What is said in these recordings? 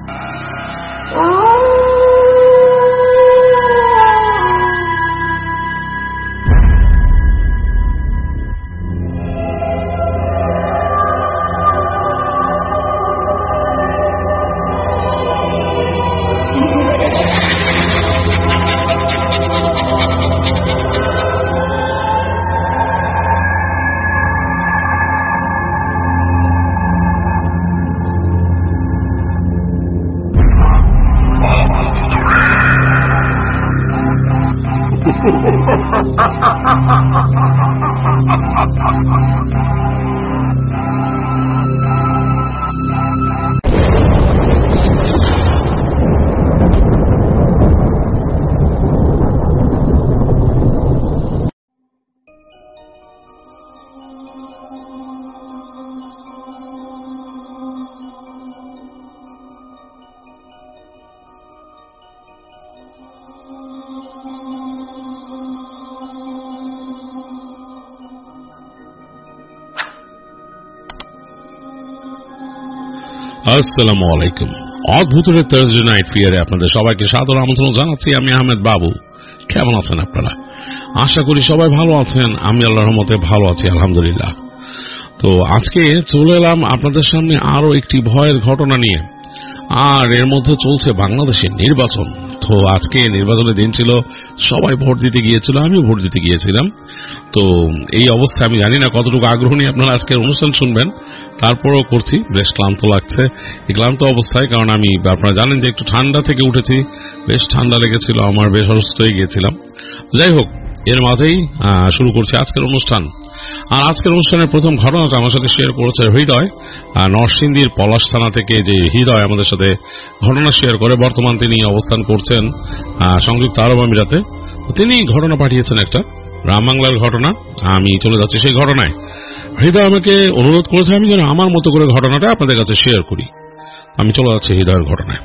আসসালামু আলাইকুম। অদ্ভুতের Thursday night ফিয়ারে আপনাদের সবাইকে সাদর আমন্ত্রণ জানাচ্ছি। আমি আহমেদ বাবু। কেমন আছেন আপনারা? আশা করি সবাই ভালো আছেন। আমি আল্লাহর রহমতে ভালো আছি, আলহামদুলিল্লাহ। তো আজকে চলে এলাম আপনাদের সামনে আরো একটি ভয়ের ঘটনা নিয়ে। আর এর মধ্যে চলছে বাংলাদেশের নির্বাচন। তো আজকে নির্বাচনের দিন ছিল, সবাই ভোট দিতে গিয়েছিল, আমিও ভোট দিতে গিয়েছিলাম। তো এই অবস্থায় আমি জানি না কতটুকু আগ্রহ নিয়ে আপনারা আজকের অনুষ্ঠান শুনবেন, তারপরও করছি। বেশ ক্লান্ত লাগছে এই ক্লান্ত অবস্থায়, কারণ আমি আপনারা জানেন যে একটু ঠান্ডা থেকে উঠেছি, বেশ ঠান্ডা লেগেছিল, আমার বেশ অসুস্থ হয়ে গিয়েছিলাম। যাই হোক, এর মাঝেই শুরু করছি আজকের অনুষ্ঠান। আর আজকের অনুষ্ঠানের প্রথম ঘটনাটা আমার সাথে শেয়ার করেছে হৃদয়, নরসিংদীর পলাশ থানা থেকে। যে হৃদয় আমাদের সাথে ঘটনা শেয়ার করে, বর্তমান তিনি অবস্থান করছেন সংযুক্ত আরব আমিরাতে। তিনি ঘটনা পাঠিয়েছেন একটা গ্রাম বাংলার ঘটনা। আমি চলে যাচ্ছি সেই ঘটনায়। হৃদয় আমাকে অনুরোধ করেছে আমি যেন আমার মতো করে ঘটনাটা আপনাদের কাছে শেয়ার করি। আমি চলে যাচ্ছি হৃদয়ের ঘটনায়।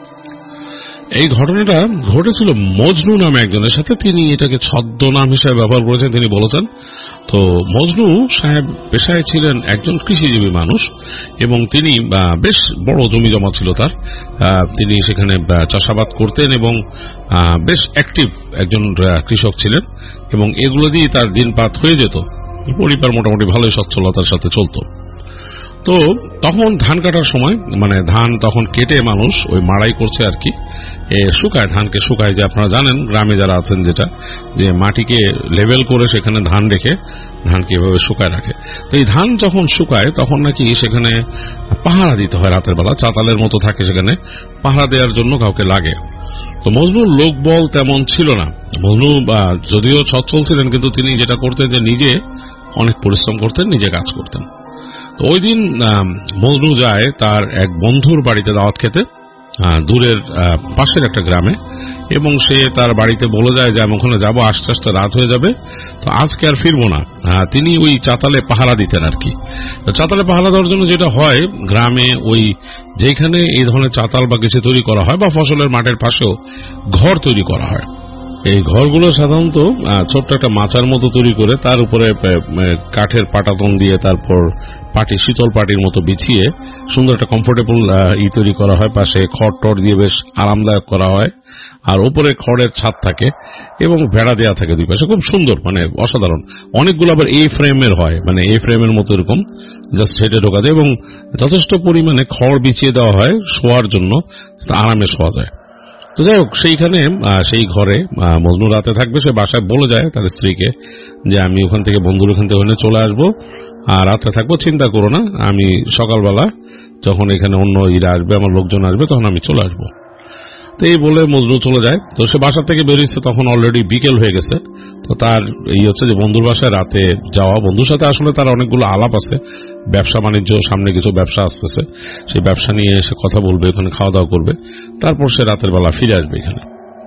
এই ঘটনাটা ঘটেছিল মজনু নামে একজনের সাথে। তিনি এটাকে ছদ্মনাম হিসেবে ব্যবহার করেছেন। তিনি বলেছেন, তো মজনু সাহেব পেশায় ছিলেন একজন কৃষিজীবী মানুষ, এবং তিনি বেশ বড় জমি জমা ছিল তার। তিনি সেখানে চাষাবাদ করতেন এবং বেশ অ্যাক্টিভ একজন কৃষক ছিলেন, এবং এগুলো দিয়ে তার দিনপাত হয়ে যেত। পরিবার মোটামুটি ভালোই সচ্ছলতার সাথে চলত। তো তখন ধান কাটার সময়, মানে ধান তখন কেটে মানুষ ওই মাড়াই করছে আর কি, শুকায়, ধানকে শুকায়। যে আপনারা জানেন গ্রামে যারা আছেন, যেটা যে মাটিকে লেভেল করে সেখানে ধান রেখে ধানকে এভাবে শুকায় রাখে। তো এই ধান যখন শুকায় তখন নাকি সেখানে পাহারা দিতে হয় রাতের বেলা, চাতালের মতো থাকে সেখানে, পাহারা দেওয়ার জন্য কাউকে লাগে। তো মজনুর লোকবল তেমন ছিল না। মজনু যদিও সচ্ছল ছিলেন, কিন্তু তিনি যেটা করতেন যে নিজে অনেক পরিশ্রম করতেন, নিজে কাজ করতেন। তো ওই দিন মজনু যায় তার এক বন্ধুর বাড়িতে দাওয়াত খেতে, দূরের পাশের একটা গ্রামে, এবং সে তার বাড়িতে বলে যায় যে আমি ওখানে যাবো, আস্তে আস্তে রাত হয়ে যাবে, তো আজকে আর ফিরবো না। তিনি ওই চাতালে পাহারা দিতেন আর কি। চাতালে পাহারা দেওয়ার জন্য যেটা হয়, গ্রামে ওই যেখানে এই ধরনের চাতাল বা কিছু তৈরি করা হয়, বা ফসলের মাঠের পাশেও ঘর তৈরি করা হয়, এই ঘরগুলো সাধারণত ছোট্ট একটা মাচার মতো তৈরি করে তার উপরে কাঠের পাটাতন দিয়ে, তারপর পাটি, শীতল পাটির মতো বিছিয়ে সুন্দর একটা কমফোর্টেবল তৈরি করা হয়। পাশে খড় টড় দিয়ে বেশ আরামদায়ক করা হয়, আর উপরে খড়ের ছাদ থাকে এবং ভেড়া দেওয়া থাকে দুই পাশে, খুব সুন্দর, মানে অসাধারণ। অনেকগুলো আবার এই ফ্রেমের হয়, মানে এই ফ্রেমের মতো এরকম জাস্ট হেঁটে ঢোকা যায়, এবং যথেষ্ট পরিমাণে খড় বিছিয়ে দেওয়া হয় শোয়ার জন্য, আরামে শোয়া যায়। তো যাই হোক, সেইখানে সেই ঘরে মজনু রাতে থাকবে। সে বাসায় বলে যায় তার স্ত্রীকে যে আমি ওখান থেকে বন্ধুর ওখান থেকে চলে আসবো, আর রাতে থাকবো, চিন্তা করো না, আমি সকালবেলা যখন এখানে অন্য আসবে, আমার লোকজন আসবে, তখন আমি চলে আসবো। তো এই বলে মজনু চলে যায়। তো সে বাসা থেকে বেরিয়েছে, তখন অলরেডি বিকেল হয়ে গেছে। তো তার এই হচ্ছে যে বন্ধুর বাসায় রাতে যাওয়া। বন্ধুর সাথে আসলে তার অনেকগুলো আলাপ আছে, ব্যবসা বাণিজ্য, সামনে কিছু ব্যবসা আসতেছে, সেই ব্যবসা নিয়ে এসে কথা বলবে, ওখানে খাওয়া দাওয়া করবে, তারপর সে রাতের বেলা ফিরে আসবে এখানে।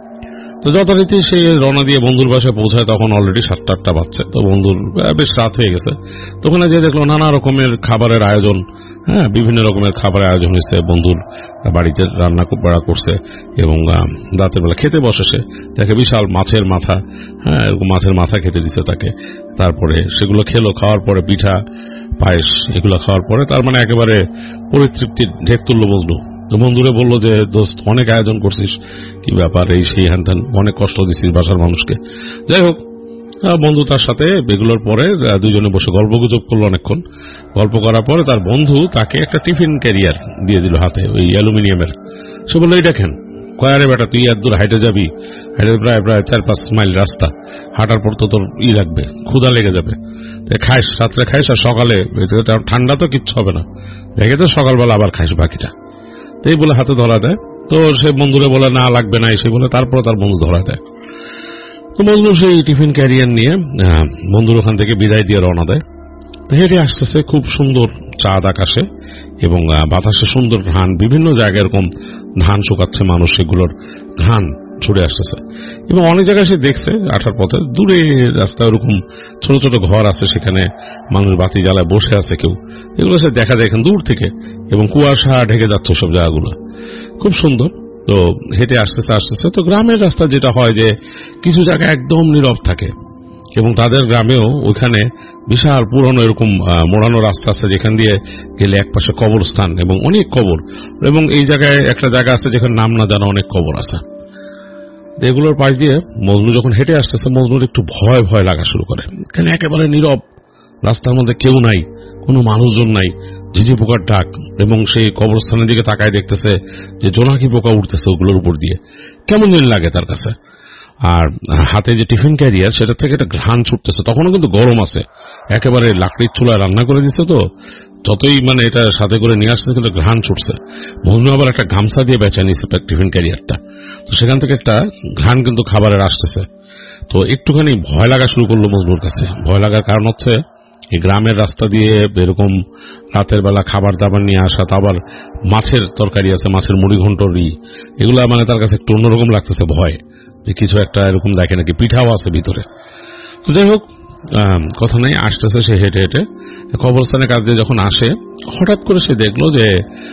তো যথারীতি সে রওনা দিয়ে বন্ধুর বাসায় পৌঁছায়, তখন অলরেডি 7টা-8টা বাজছে। তো বন্ধুর বেশ রাত হয়ে গেছে। তো ওখানে যে দেখলো নানা রকমের খাবারের আয়োজন, বিভিন্ন রকমের খাবারের আয়োজন হয়েছে, বন্ধুর বাড়িতে রান্না করা করছে, এবং রাতের বেলা খেতে বসে সে দেখে বিশাল মাছের মাথা, এরকম মাছের মাথা খেতে দিচ্ছে তাকে। তারপরে সেগুলো খেলো, খাওয়ার পরে পিঠা পায়েস এগুলো খাওয়ার পরে তার মানে একেবারে পরিতৃপ্তির ঢেক তুললো মজনু। তো বন্ধুরে বললো যে দোস্ত অনেক আয়োজন করছিস, কি ব্যাপার, এই সেই হ্যান ত্যান, অনেক কষ্ট দিচ্ছিস বাসার মানুষকে। যাই হোক, বন্ধু তার সাথে এগুলোর পরে দুজনে বসে গল্পগুজব করলো অনেকক্ষণ। গল্প করার পরে তার বন্ধু তাকে একটা টিফিন ক্যারিয়ার দিয়ে দিল হাতে, ওই অ্যালুমিনিয়ামের। সে বললো এই দেখেন, কয়ারে বেটা তুই এত দূর হাইটে যাবি, হাইটে প্রায় 4-5 মাইল রাস্তা হাঁটার পর তো তোর লাগবে, ক্ষুধা লেগে যাবে, খাইস, রাত্রে খাইস আর সকালে, ঠান্ডা তো কিচ্ছু হবে না, ভেঙে তো সকালবেলা আবার খাইস বাকিটা। তো এই বলে হাতে ধরা দেয়। তো সে বন্ধুরে বলে না লাগবে না, এসে বলে তারপরে তার বন্ধু ধরা দেয়। তো বন্ধু সেই টিফিন ক্যারিয়ার নিয়ে বন্ধুর ওখান থেকে বিদায় দিয়ে রওনা দেয়। হেঁটে আসতেছে, খুব সুন্দর চাঁদ আকাশে এবং বাতাসে সুন্দর ঘ্রাণ, বিভিন্ন জায়গায় এরকম ধান শুকাচ্ছে মানুষ, সেগুলোর ঘ্রাণ ছুড়ে আসতেছে। এবং অনেক জায়গায় সে দেখছে আঠার পথে দূরে রাস্তায় ওরকম ছোট ছোট ঘর আছে, সেখানে মানুষ বাতি জ্বালায় বসে আছে কেউ, এগুলো সে দেখা যায় এখান দূর থেকে, এবং কুয়াশা ঢেকে যাচ্ছে সব জায়গাগুলো, খুব সুন্দর। তো হেঁটে আসতেছে আসতেছে, তো গ্রামের রাস্তা যেটা হয় যে কিছু জায়গা একদম নীরব থাকে, এবং তাদের গ্রামেও ওইখানে বিশাল পুরনো এরকম মোড়ানো রাস্তা আছে, যেখান দিয়ে গেলে একপাশে কবরস্থান এবং অনেক কবর, এবং এই জায়গায় একটা জায়গা আছে যেখানে নাম না জানা অনেক কবর আছে। এগুলোর পাশ দিয়ে মজনু যখন হেঁটে আসতেছে, মজনুর একটু ভয় ভয় লাগা শুরু করে, এখানে একেবারে নীরব, রাস্তার মধ্যে কেউ নাই, কোনো মানুষজন নাই, ঝিঝি পোকার ডাক, এবং সেই কবরস্থানের দিকে তাকায় দেখতেছে যে জোনাকি পোকা উঠতেছে ওগুলোর উপর দিয়ে, কেমন দিন লাগে তার কাছে। আর হাতে যে টিফিন ক্যারিয়ার, সেটা থেকে একটা ঘ্রাণ ছুটতেছে, তখনও কিন্তু গরম আছে, একেবারে লাকড়ির চুলায় রান্না করে দিচ্ছে, তো যতই মানে এটা সাথে করে নিয়ে আসছে কিন্তু ঘ্রাণ ছুটছে। মজনু আবার একটা গামছা দিয়ে বেঁচে নিচ্ছে টিফিন ক্যারিয়ারটা, তো সেখান থেকে একটা ঘ্রাণ কিন্তু খাবারের আসতেছে। তো একটুখানি ভয় লাগা শুরু করলো মজনুর কাছে। ভয় লাগার কারণ হচ্ছে এই গ্রামের রাস্তা দিয়ে এরকম রাতের বেলা খাবার দাবার নিয়ে আসা, তো আবার মাছের তরকারি আছে, মাছের মুড়ি ঘন্টরি, এগুলা মানে তার কাছে একটু অন্যরকম লাগতেছে, ভয় যে কিছু একটা এরকম দেখে নাকি পিঠাও আছে ভিতরে। তো যাই হোক, কথা নেই, আসতেছে সে হেঁটে হেঁটে কবরস্থানের কাছ দিয়ে যখন আসে, হঠাৎ করে সে দেখলো যে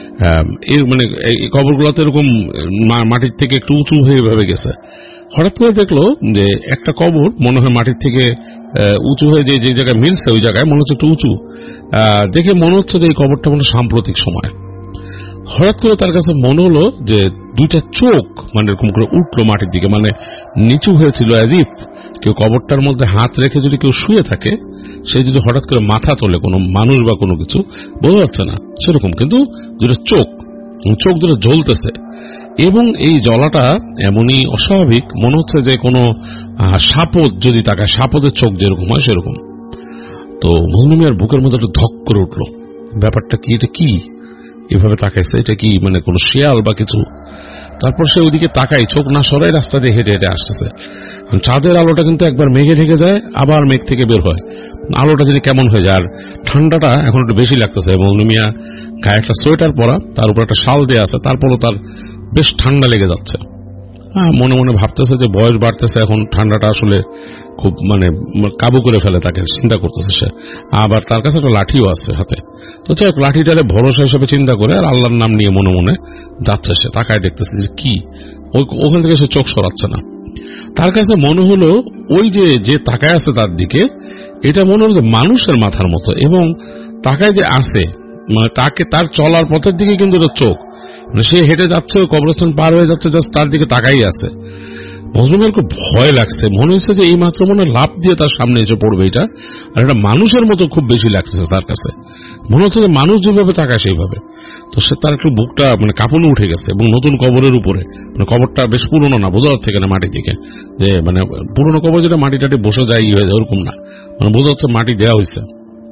এর মানে এই কবরগুলোতে এরকম মাটির থেকে একটু উঁচু হয়ে ভাবে গেছে। হঠাৎ করে দেখলো যে একটা কবর মনে হয় মাটির থেকে উঁচু হয়ে যে জায়গায় মিলছে ওই জায়গায় মনে হচ্ছে একটু উঁচু, দেখে মনে হচ্ছে যে এই কবরটা মনে সাম্প্রতিক সময়। হঠাৎ করে তার কাছে মনে হলো যে দুইটা চোখ মানে এরকম করে উঠলো মাটির দিকে, মানে নিচু হয়েছিল, অ্যাজ ইফ কেউ কবরটার মধ্যে হাত রেখে যদি কেউ শুয়ে থাকে, সে যদি হঠাৎ করে মাথা তোলে, কোনো মানুষ বা কোনো কিছু বোঝা যাচ্ছে না সেরকম, কিন্তু দুটো চোখ দুটো জ্বলতেছে, এবং এই জ্বলাটা এমনই অস্বাভাবিক, মনে হচ্ছে যে কোনো সাপদ যদি তাকায়, সাপদের চোখ যেরকম হয় সেরকম। তো মজনু মিয়ার বুকের মধ্যে একটা ধক করে উঠলো, ব্যাপারটা কি, এটা কি এভাবে তাকাইছে, এটা কি মানে কোন শিয়াল বা কিছু। তারপর সে ওইদিকে তাকাই, চোখ না সরাই রাস্তা দিয়ে হেঁটে হেঁটে আসতেছে। চাঁদের আলোটা কিন্তু একবার মেঘে ঢেকে যায়, আবার মেঘ থেকে বের হয়, আলোটা যদি কেমন হয়ে যায়, আর ঠান্ডাটা এখন একটু বেশি লাগতেছে। মজনু মিয়া গায়ে একটা সোয়েটার পরা, তার উপর একটা শাল দেয়া আছে, তারপরও তার বেশ ঠান্ডা লেগে যাচ্ছে। মনে মনে ভাবতেছে যে বয়স বাড়তেছে, এখন ঠান্ডাটা আসলে খুব মানে কাবু করে ফেলে তাকে, চিন্তা করতেছে সে। আবার তার কাছে একটা লাঠিও আছে হাতে, তো চাই লাঠিটারে ভরসা হিসেবে চিন্তা করে আর আল্লাহর নাম নিয়ে মনে মনে যাচ্ছে সে। তাকায় দেখতেছে যে কি, ওখান থেকে সে চোখ সরাচ্ছে না। তার কাছে মনে হলো ওই যে তাকায় আছে তার দিকে, এটা মনে হলো যে মানুষের মাথার মতো, এবং তাকায় যে আছে মানে তাকে তার চলার পথের দিকে কিন্তু এটা চোখ, মানে সে হেঁটে যাচ্ছে, কবরস্থান পার হয়ে যাচ্ছে, জাস্ট তার দিকে তাকাই আছে। মজলুমের খুব ভয় লাগছে, মনে হচ্ছে যে এই মাত্র মনে লাফ দিয়ে তার সামনে এসে পড়বে এটা, আর এটা মানুষের মতো খুব বেশি লাগছে তার কাছে, মনে হচ্ছে যে মানুষ যেভাবে তাকায় সেইভাবে। তো সে তার একটু বুকটা মানে কাঁপুনি উঠে গেছে, এবং নতুন কবরের উপরে, মানে কবরটা বেশ পুরনো না, বোঝা যাচ্ছে এখানে মাটি থেকে, যে মানে পুরনো কবর যেটা মাটি টাটি বসে যায় হয়ে যায় ওরকম না, মানে বোঝা যাচ্ছে মাটি দেওয়া হয়েছে।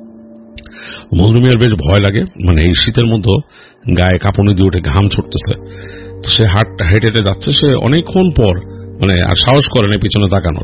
মজলুমের বেশ ভয় লাগে, মানে এই শীতের মধ্যে গায়ে কাঁপুনি দিয়ে উঠে ঘাম ছুটতেছে। সে হেঁটে হেঁটে যাচ্ছে, সে অনেকক্ষণ পর মানে আর সাহস করে না পিছনে তাকানোর,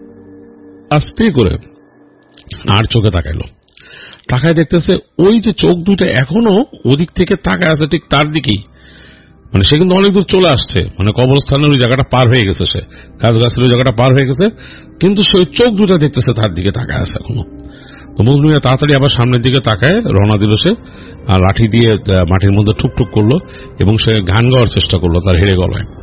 আস্তে করে আর চোখে তাকাইলো, তাকায় দেখতেছে ওই যে চোখ দুইটা এখনো ওদিক থেকে তাকায় আছে ঠিক তার দিকেই, মানে সে কিন্তু অনেক দূর চলে আসছে, মানে কবরস্থানের ওই জায়গাটা পার হয়ে গেছে, সে গাছ গাছের ওই জায়গাটা পার হয়ে গেছে, কিন্তু সে চোখ দুটা দেখতেছে তার দিকে তাকায় আছে এখনো। তো মজনু মিয়া তাড়াতাড়ি আবার সামনের দিকে তাকায় রওনা দিল সে, আর লাঠি দিয়ে মাটির মধ্যে ঠুকঠুক করলো, এবং সে গান গাওয়ার চেষ্টা করলো তার হেড়ে গলায়।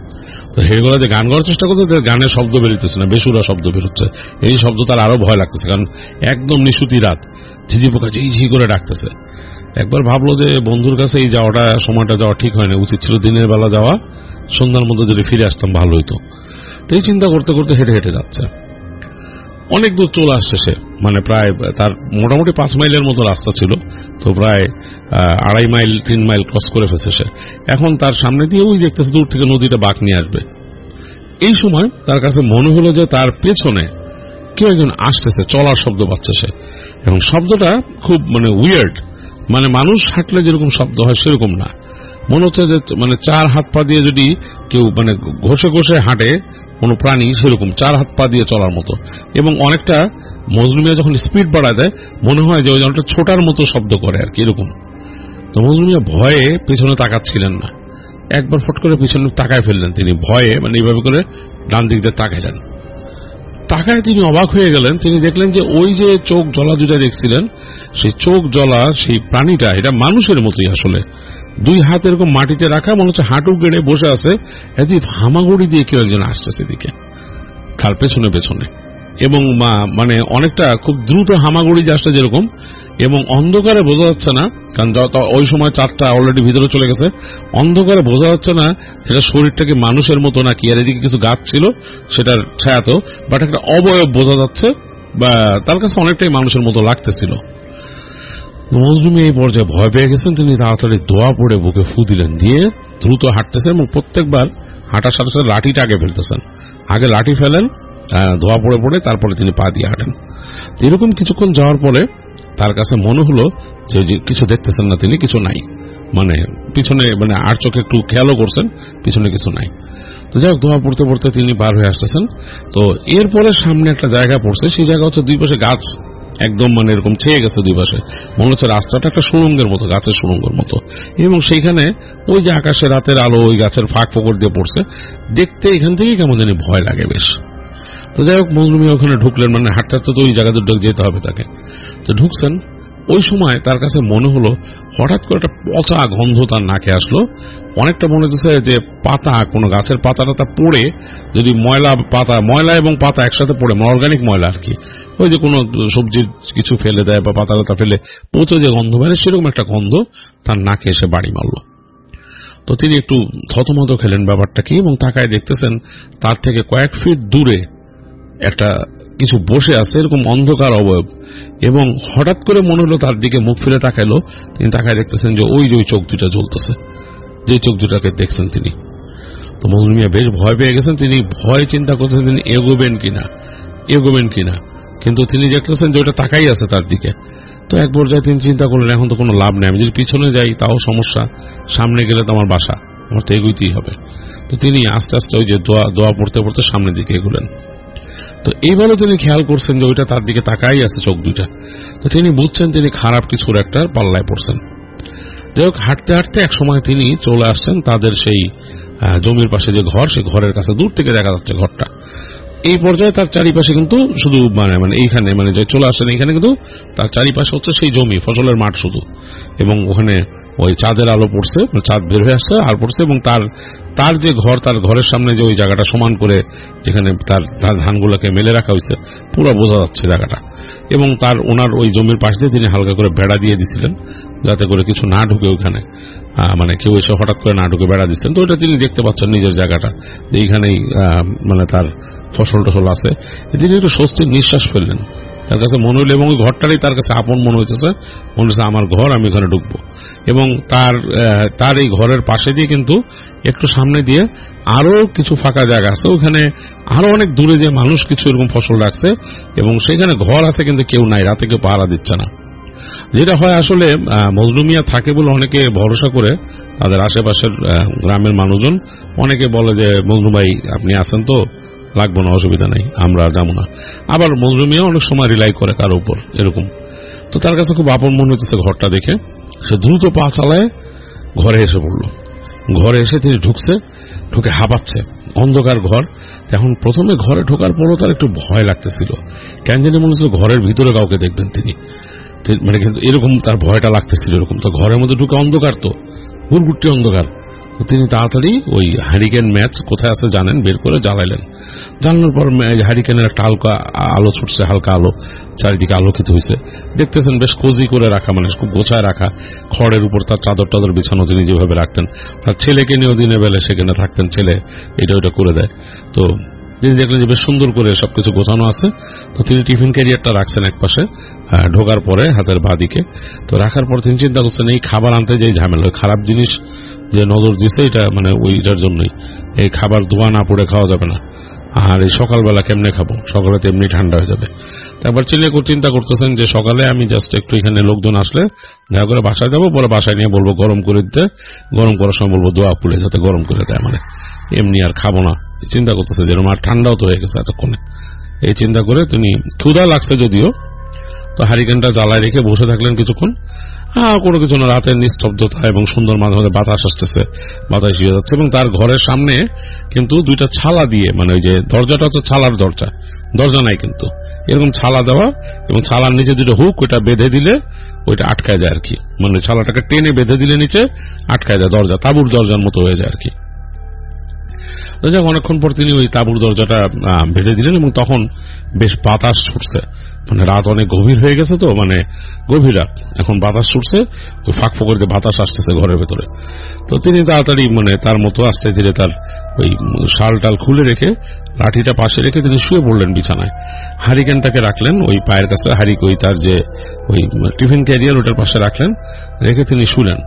তো হেগোলা যে গান গাওয়ার চেষ্টা করছে, গানের শব্দ বেরোতেছে না, বেসুরা শব্দ বেরোচ্ছে। এই শব্দ তার আরো ভয় লাগতেছে, কারণ একদম নিশুতি রাত, ঝিঝি পোকা ঝিঝি করে ডাকতেছে। একবার ভাবলো যে বন্ধুর কাছে এই যাওয়াটা, সময়টা যাওয়া ঠিক হয় না, উচিত ছিল দিনের বেলা যাওয়া, সন্ধ্যার মধ্যে যদি ফিরে আসতাম ভালো হইতো। তো এই চিন্তা করতে করতে হেঁটে হেঁটে যাচ্ছে, অনেক দূর চলে আসছে সে, মানে প্রায় তার মোটামুটি 5 মাইলের মতো রাস্তা ছিল, তো প্রায় 2.5 মাইল 3 মাইল ক্রস করে ফেলছে সে। এখন তার সামনে দিয়ে ওই দেখতেছে দূর থেকে নদীটা বাঁক নিয়ে আসবে। এই সময় তার কাছে মনে হলো যে তার পেছনে কেউ একজন আসতেছে, চলার শব্দ পাচ্ছে সে, এবং শব্দটা খুব মানে উইয়ার্ড, মানে মানুষ হাঁটলে যেরকম শব্দ হয় সেরকম না, মনে হচ্ছে যে মানে 4 হাত পা দিয়ে যদি কেউ মানে ঘষে ঘষে হাঁটে কোন প্রাণী, সেরকম 4 হাত পা দিয়ে চলার মতো। এবং অনেকটা মজনু মিয়া যখন স্পিড বাড়ায় দেয় মনে হয় যে ওই জনটা ছোটার মতো শব্দ করে আর কি, এরকম। তো মজনু মিয়া ভয়ে পিছনে তাকাচ্ছিলেন না, একবার ফট করে পিছনে তাকায় ফেললেন তিনি, ভয়ে মানে এইভাবে করে ডান দিক দিয়ে তাকাইলেন। তাকায় তিনি অবাক হয়ে গেলেন, তিনি দেখলেন যে ওই যে চোখ জ্বলা যেটা দেখছিলেন, সেই চোখ জ্বলা সেই প্রাণীটা এটা মানুষের মতোই আসলে, 2 হাত এরকম মাটিতে রাখা, মনে হচ্ছে হাঁটু গেড়ে বসে আছে, এদিকে হামাগুড়ি দিয়ে কেউ একজন আসতেছে এদিকে তার পেছনে পেছনে, এবং মানে অনেকটা খুব দ্রুত হামাগুড়ি আসছে যেরকম, এবং অন্ধকারে বোঝা যাচ্ছে না, কারণ ওই সময় 4টা অলরেডি ভিতরে চলে গেছে, অন্ধকারে বোঝা যাচ্ছে না সেটা শরীরটাকে মানুষের মতো নাকি, আর এদিকে কিছু গাছ ছিল সেটার ছায়াতো, বাট একটা অবয়ব বোঝা যাচ্ছে, বা তার কাছে অনেকটাই মানুষের মতো লাগতেছিল। মজনু মিয়া এই পর্যায়ে ভয় পেয়ে গেছেন, তিনি তাড়াতাড়ি দোয়া পড়ে বুকে ফু দিলেন, দিয়ে দ্রুত হাঁটতেছেন, এবং প্রত্যেকবার হাঁটার সাথে সাথে লাঠিটা আগে ফেলতেছেন, আগে লাঠি ফেলেন, দোয়া পড়ে পড়ে তারপরে তিনি পা দিয়ে হাঁটেন। এরকম কিছুক্ষণ যাওয়ার পরে তার কাছে মনে হলো যে কিছু দেখতেছেন না তিনি, কিছু নাই, মানে পিছনে মানে আর চোখে একটু খেয়ালও করছেন, পিছনে কিছু নাই। তো যাই হোক, দোয়া পড়তে পড়তে তিনি বার হয়ে আসতেছেন। তো এরপরে সামনে একটা জায়গা পড়ছে, সেই জায়গা হচ্ছে 2 পাশে গাছ, একদম মানে এরকম ছেয়ে গেছে 2 পাশে, মনে হচ্ছে রাস্তাটা একটা সুড়ঙ্গের মতো, গাছের সুড়ঙ্গের মতো, এবং সেইখানে ওই যে আকাশে রাতের আলো ওই গাছের ফাঁক ফোকর দিয়ে পড়ছে, দেখতে এখান থেকেই কেমন জানি ভয় লাগে বেশ। তো যাই হোক, মজনু মিয়া ওখানে ঢুকলেন, মানে হাঁটতে হাঁটতে তো ওই জায়গাতে যেতে হবে তাকে। তো ঢুকছেন, ওই সময় তার কাছে মনে হলো হঠাৎ করে একটা পচা গন্ধ তার নাকে আসলো, অনেকটা মনে হচ্ছে যে পাতা, কোনো গাছের পাতা টাতা পড়ে, যদি ময়লা এবং পাতা একসাথে পড়ে, অর্গানিক ময়লা আর কি, ওই যে কোনো সবজির কিছু ফেলে দেয় বা পাতা টাতা ফেলে পচে যে গন্ধ বেরে, সেরকম একটা গন্ধ তার নাকে এসে বাড়ি মারল। তো তিনি একটু থতমত খেলেন ব্যাপারটা কি, এবং তাকায় দেখতেছেন তার থেকে কয়েক ফিট দূরে একটা কিছু বসে আছে, এরকম অন্ধকার অবয়ব, এবং হঠাৎ করে মনে হলো তার দিকে মুখ ফিরে তাকাইলো, তিনি তাকায় দেখতেছেন যে ওই যে ওই চোখ দুটা জ্বলতেছে, যে চোখ দুটাকে দেখছেন তিনি। তো মজনু মিয়া বেশ ভয় পেয়ে গেছেন, তিনি ভয় চিন্তা করতেছেন তিনি এগোবেন কিনা, কিন্তু তিনি দেখতেছেন যে ওটা তাকাই আছে তার দিকে। তো এক পর্যায়ে তিনি চিন্তা করলেন এখন তো কোনো লাভ নেই, আমি যদি পিছনে যাই তাও সমস্যা, সামনে গেলে তো আমার বাসা, আমার তো এগোইতেই হবে। তো তিনি আস্তে আস্তে ওই যে দোয়া পড়তে পড়তে সামনের দিকে এগোলেন। তো এইভাবে তিনি খেয়াল করছেন যে ওইটা তার দিকে তাকাই আছে চোখ দুইটা। তো তিনি বুঝছেন তিনি খারাপ কিছুর একটা পাল্লায় পড়ছেন। যাই হোক, হাঁটতে হাঁটতে এক সময় তিনি চলে আসছেন তাদের সেই জমির পাশে যে ঘর, সেই ঘরের কাছে দূর থেকে দেখা যাচ্ছে ঘরটা। এই পর্যায়ে তার চারিপাশে কিন্তু শুধু মানে এইখানে মানে যে চলে আসছেন এইখানে কিন্তু তার চারিপাশে হচ্ছে সেই জমি, ফসলের মাঠ শুধু, এবং ওখানে ওই চাঁদের আলো পড়ছে, চাঁদ বের হয়ে আসছে আর পড়ছে, এবং তার যে ঘর, তার ঘরের সামনে যে ওই জায়গাটা সমান করে যেখানে তার ধানগুলোকে মেলে রাখা হয়েছে, পুরো বোঝা যাচ্ছে জায়গাটা। এবং ওনার ওই জমির পাশ দিয়ে তিনি হালকা করে বেড়া দিয়ে দিছিলেন, যাতে করে কিছু না ঢুকে ওইখানে, মানে কেউ এসে হঠাৎ করে না ঢুকে বেড়া দিচ্ছেন। তো ওইটা তিনি দেখতে পাচ্ছেন নিজের জায়গাটা, এইখানেই মানে তার ফসল টসল আছে। তিনি একটু স্বস্তির নিঃশ্বাস ফেললেন, তার কাছে মনে হইল, এবং ওই ঘরটারই তার কাছে আপন মনে হইতেছে, মনে হচ্ছে আমার ঘর, আমি এখানে ঢুকবো। এবং তার এই ঘরের পাশে দিয়ে কিন্তু একটু সামনে দিয়ে আরো কিছু ফাঁকা জায়গা আছে, ওখানে আরো অনেক দূরে যে মানুষ কিছু এরকম ফসল রাখছে, এবং সেখানে ঘর আছে কিন্তু কেউ নাই, রাতে কেউ পাহারা দিচ্ছে না। যেটা হয় আসলে মজনু মিয়া থাকে বলে অনেকে ভরসা করে, তাদের আশেপাশের গ্রামের মানুষজন অনেকে বলে যে মজনু ভাই আপনি আছেন তো, লাগবো না, অসুবিধা নাই, আমরা আর যাবো না। আবার মজনু মিয়া অনেক সময় রিলাই করে কারো উপর, এরকম। তো তার কাছে খুব আপন মনে হচ্ছে ঘরটা দেখে, সে দ্রুত পা চালায় ঘরে এসে পড়ল। ঘরে এসে তিনি ঢুকে হাঁপাচ্ছে, অন্ধকার ঘর। এখন প্রথমে ঘরে ঢোকার পরও তার একটু ভয় লাগতেছিল, কেন জানি মনে হচ্ছিল ঘরের ভিতরে কাউকে দেখবেন তিনি, মানে কিন্তু এরকম তার ভয়টা লাগতেছিল এরকম। তো ঘরের মধ্যে ঢুকে অন্ধকার, তো গুড়গুড়টি অন্ধকার, তো তিনি তাড়াতাড়ি ওই হ্যারিকেন ম্যাচ কোথায় আছে জানেন, বের করে জ্বালাইলেন। জ্বালানোর পর হ্যারিকেনের একটা হালকা আলো ছুটছে, হালকা আলো, চারিদিকে আলোকিত হয়েছে। দেখতেছেন বেশ কোজি করে রাখা, মানে খুব গোছায় রাখা, খড়ের উপর তার চাদর টাদর বিছানো তিনি যেভাবে রাখতেন। তার ছেলেকে নিয়েও দিনে বেলে সেখানে থাকতেন, ছেলে এটা ওটা করে দেয়। তো তিনি দেখলেন যে বেশ সুন্দর করে সবকিছু গোছানো আছে। তো তিনি টিফিন ক্যারিয়ারটা রাখছেন এক পাশে, ঢোকার পরে হাতের বাঁ দিকে। তো রাখার পর তিনি চিন্তা করছেন এই খাবার আনতে যে ঝামেলা, ওই খারাপ জিনিস যে নজর দিছে এটা মানে ওইটার জন্যই, এই খাবার ধোয়া না পড়ে খাওয়া যাবে না, আর এই সকালবেলা কেমনে খাবো, সকালে তো এমনি ঠান্ডা হয়ে যাবে। তারপর চিন্তা করতেছেন যে সকালে আমি জাস্ট একটু এখানে লোকজন আসলে দেখা করে বাসায় যাবো, পরে বাসায় নিয়ে বলবো গরম করে দিতে, গরম করার সময় বলবো দোয়া পুলে যাতে গরম করে দেয়, মানে এমনি আর খাবো না। চিন্তা করতেছে যেরকম আর ঠান্ডাও তো হয়ে গেছে এতক্ষণে। এই চিন্তা করে তিনি, ক্ষুধা লাগছে যদিও, তো হারিকেনটা জ্বালায় রেখে বসে থাকলেন কিছুক্ষণ। কোনো কিছু না, রাতের নিস্তব্ধতা এবং সুন্দর মাঝে মাঝে বাতাস আসতেছে, বাতাস হয়ে যাচ্ছে, এবং তার ঘরের সামনে কিন্তু দুইটা ছালা দিয়ে, মানে ওই যে দরজাটা হচ্ছে ছালার দরজা, দরজা নাই কিন্তু এরকম ছালা দেওয়া, এবং ছালার নিচে দুটো হুক, ওইটা বেঁধে দিলে ওইটা আটকায় যায় আর কি, মানে ছালাটাকে টেনে বেঁধে দিলে নিচে আটকায় যায়, দরজা তাঁবুর দরজার মতো হয়ে যায় আর কি। যাক, অনেকক্ষণ পর তিনি ওই তাঁবুর দরজাটা বেঁধে দিলেন, এবং তখন বেশ বাতাস ছুটছে, মানে রাত অনেক গভীর হয়ে গেছে, তো মানে গভীর রাত, এখন বাতাস ছুটছে, ওই ফাঁক ফোকর দিয়ে বাতাস আসতেছে ঘরের ভেতরে। তো তিনি তাড়াতাড়ি মানে তার মতো আস্তে ধীরে তার ওই শাল টাল খুলে রেখে, লাঠিটা পাশে রেখে তিনি শুয়ে পড়লেন বিছানায়। হারিকেনটাকে রাখলেন ওই পায়ের কাছে, ওই তার যে ওই টিফিন ক্যারিয়ার ওটার পাশে রাখলেন, রেখে তিনি শুলেন।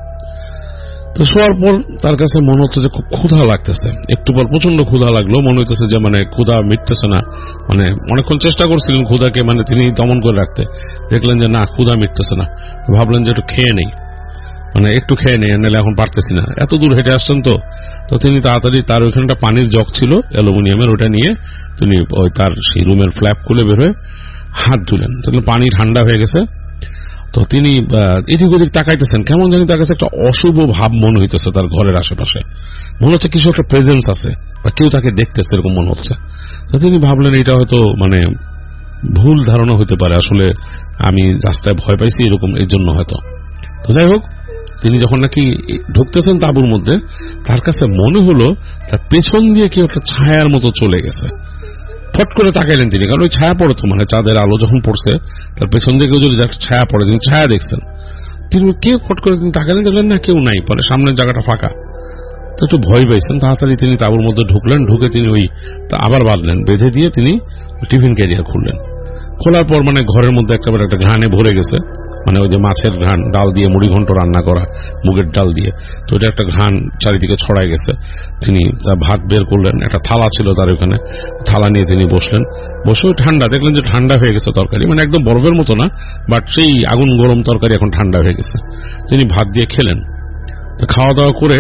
তো শোয়ার পর তার কাছে মনে হচ্ছে যে খুব ক্ষুধা লাগতেছে, একটু পর প্রচন্ড ক্ষুধা লাগলো, মনে হইতেছে যে মানে ক্ষুধা মিটতেছে না, মানে অনেকক্ষণ চেষ্টা করছিলেন ক্ষুধাকে মানে তিনি দমন করে রাখতে, দেখলেন যে না ক্ষুধা মিটতেছে না, ভাবলেন যে একটু খেয়ে নেই, মানে একটু খেয়ে নেই, নাহলে এখন পারতেছি না, এত দূর হেঁটে আসছেন। তো তিনি তাড়াতাড়ি তার ওইখানটা পানির জগ ছিল অ্যালুমিনিয়ামের, ওটা নিয়ে তিনি ওই তার সেই রুমের ফ্ল্যাপ খুলে বের হয়ে হাত ধুলেন, দেখলেন পানি ঠান্ডা হয়ে গেছে। তো তিনি এদিক ওদিক তাকাইতেছেন, কেমন জানি তার কাছে একটা অশুভ ভাব মনে হইতেছে, তার ঘরের আশেপাশে মনে হচ্ছে কিছু একটা প্রেজেন্স আছে, বা কেউ তাকে দেখতেছে এরকম মনে হচ্ছে। তো তিনি ভাবলেন এটা হয়তো মানে ভুল ধারণা হতে পারে, আসলে আমি রাস্তায় ভয় পাইছি এরকম, এর জন্য হয়তো। তো যাই হোক, তিনি যখন নাকি ঢুকতেছেন তাঁবুর মধ্যে, তার কাছে মনে হলো তার পেছন দিয়ে কেউ একটা ছায়ার মতো চলে গেছে। ফট করে তাকাইলেন তিনি, কারণ ওই ছায়া পড়ে তো, মানে চাঁদের আলো যখন পড়ছে তার পেছন দিকে যদি ছায়া পড়ে, তিনি ছায়া দেখছেন, তিনি কে ফট করে তিনি তাকাইলেন, দেখলেন না কেউ নাই, পরে সামনের জায়গাটা ফাঁকা। তো একটু ভয় পাইছেন, তাড়াতাড়ি তিনি তাঁবুর মধ্যে ঢুকলেন, ঢুকে তিনি ওই আবার বাঁধলেন, বেঁধে দিয়ে তিনি টিফিন ক্যারিয়ার খুললেন। খোলার পর মানে ঘরের মধ্যে একেবারে একটা ঘ্রাণে ভরে গেছে, মানে ওই যে মাছের ঘ্রাণ, ডাল দিয়ে মুড়ি ঘন্ট রান্না করা মুগের ডাল দিয়ে, তো এটা একটা ঘ্রাণ চারিদিকে ছড়ায় গেছে। তিনি ভাত বের করলেন, একটা থালা ছিল তার ওখানে, থালা নিয়ে তিনি বসলেন, বসে ঠান্ডা দেখলেন যে ঠান্ডা হয়ে গেছে তরকারি, মানে একদম বরফের মতো না, বাট সেই আগুন গরম তরকারি এখন ঠান্ডা হয়ে গেছে। তিনি ভাত দিয়ে খেলেন। তো খাওয়া দাওয়া করে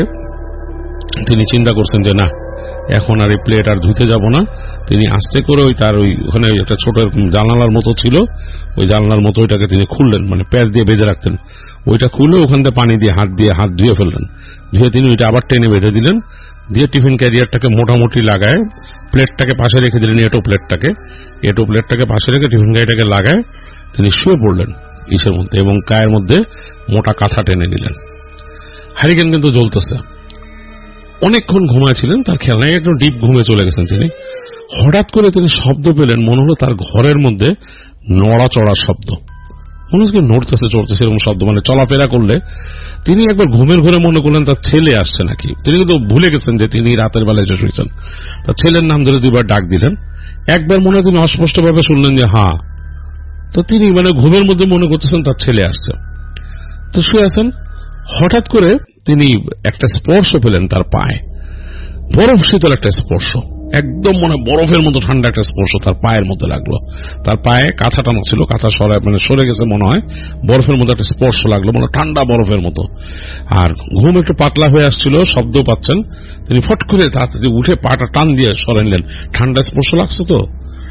তিনি চিন্তা করছেন যে না, এখন আর এই প্লেট আর ধুতে যাব না। তিনি আস্তে করে ওই তার ওইখানে একটা ছোট জানালার মতো ছিল, ওই জানালার মতো ওইটাকে তিনি খুললেন, মানে প্যাচ দিয়ে বেঁধে রাখতেন, ওইটা খুলে ওখান থেকে পানি দিয়ে হাত ধুয়ে ফেললেন। ধুয়ে তিনি ওইটা আবার টেনে বেঁধে দিলেন, দিয়ে টিফিন ক্যারিয়ারটাকে মোটামুটি লাগায় প্লেটটাকে পাশে রেখে দিলেন, এটো প্লেটটাকে পাশে রেখে টিফিন ক্যারিয়ারটাকে লাগায় তিনি শুয়ে পড়লেন ইসের মধ্যে, এবং গায়ের মধ্যে মোটা কাঁথা টেনে নিলেন। হারিকেন কিন্তু জ্বলতেছে। অনেকক্ষণ ঘুমাচ্ছিলেন, তার খেয়াল নাই, একদম ডিপ ঘুমে চলে গেছেন তিনি। হঠাৎ করে তিনি শব্দ পেলেন, মনে হলো তার ঘরের মধ্যে নড়াচড়ার শব্দ, মনে হচ্ছে নড়তেছে চড়তেছে এরকম শব্দ, মানে চলাফেরা করলে। তিনি একবার ঘুমের ঘরে মনে করলেন তার ছেলে আসছে নাকি, তিনি কিন্তু ভুলে গেছেন যে তিনি রাতের বেলায় এসে শুয়েছেন। তার ছেলের নাম ধরে দুইবার ডাক দিলেন, একবার মনে হয় তিনি অস্পষ্টভাবে শুনলেন যে হ্যাঁ। তো তিনি মানে ঘুমের মধ্যে মনে করতেছেন তার ছেলে আসছে, তো শুয়ে আছেন। হঠাৎ করে তিনি একটা স্পর্শ পেলেন তার পায়ে, বরফ শীতল একটা স্পর্শ, একদম মনে বরফের মতো ঠান্ডা একটা স্পর্শ তার পায়ের মধ্যে লাগলো। তার পায়ে কাঁথা টানা ছিল, কাঁথা সরে গেছে মনে হয়, বরফের মতো একটা স্পর্শ লাগলো, মানে ঠান্ডা বরফের মতো। আর ঘুম একটু পাতলা হয়ে আসছিল, শব্দ পাচ্ছেন। তিনি ফট করে তাড়াতাড়ি উঠে পাটা টান দিয়ে সরে নিলেন, ঠান্ডা স্পর্শ লাগছে তো।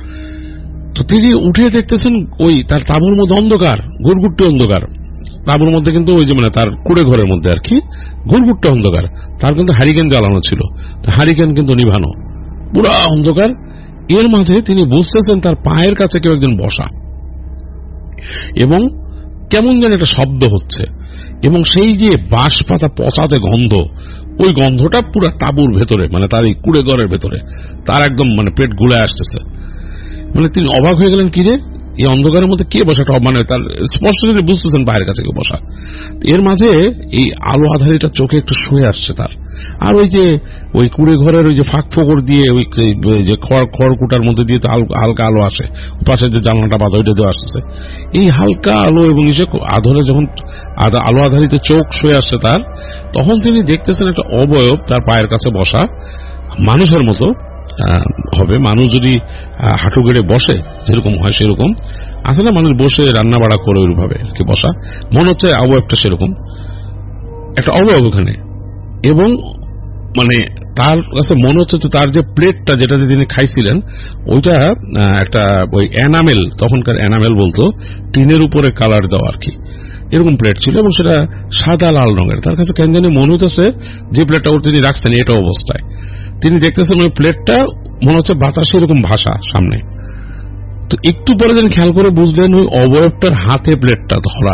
তিনি উঠে দেখতেছেন ওই তার তাঁবুর মধ্যে অন্ধকার, গুড়গুড়টে অন্ধকার। তাঁবুর মধ্যে কিন্তু ওই যে মানে তার কুড়ে ঘরের মধ্যে আর কি গুড়গুড়টা অন্ধকার, তার কিন্তু হারিকেন জ্বালানো ছিল, হারিকেন কিন্তু নিভানো, পুরা অন্ধকার। এর মাঝে তিনি বুঝতেছেন তার পায়ের কাছে কেউ একজন বসা, এবং কেমন যেন একটা শব্দ হচ্ছে। এবং সেই যে বাঁশ পাতা পচাতে গন্ধ, ওই গন্ধটা পুরো তাঁবুর ভেতরে, মানে তার এই কুড়ে ঘরের ভেতরে তার একদম মানে পেট গুলে আসতেছে। মানে তিনি অবাক হয়ে গেলেন, কিরে এই অন্ধকারের মধ্যে কে বসা, মানে তার স্পষ্ট যদি বুঝতেছেন বাইরের কাছে কেউ বসা। এর মাঝে এই আলো আধারিটা চোখে একটু শুয়ে আসছে তার, আর ওই যে ওই কুড়ে ঘরের ওই যে ফাঁক ফোকর দিয়ে ওই যে খড়কুটার মধ্যে দিয়ে তো হালকা আলো আসে, পাশে যে জানলাটা বাঁধা ওইটা দিয়ে আসতেছে, এই হালকা আলো এবং এসে আধরে যখন আলো আধারিত চোখ শুয়ে আসছে তার, তখন তিনি দেখতেছেন একটা অবয়ব তার পায়ের কাছে বসা, মানুষের মতো হবে। মানুষ যদি হাঁটু গেড়ে বসে যেরকম হয় সেরকম আছে না, মানুষ বসে রান্না বাড়া করে ওইভাবে আর কি বসা, মনে হচ্ছে অবয়বটা সেরকম একটা অবয়ব ওখানে। এবং মানে তার কাছে মনে হচ্ছে তার যে প্লেটটা যেটাতে তিনি খাইছিলেন ওইটা একটা ওই এনামেল, তখনকার এনামেল বলতো টিনের উপরে কালার দেওয়া আর কি, এরকম প্লেট ছিল এবং সেটা সাদা লাল রঙের। তার কাছে কেন জানি মনে হইতেছে যে প্লেটটা ওর তিনি রাখছেন এটা অবস্থায় তিনি দেখতেছেন ওই প্লেটটা মনে হচ্ছে বাতাসে এরকম ভাষা সামনে। তো একটু পরে যেন খেয়াল করে বুঝলেন ওই অবয়বটার হাতে প্লেটটা ধরা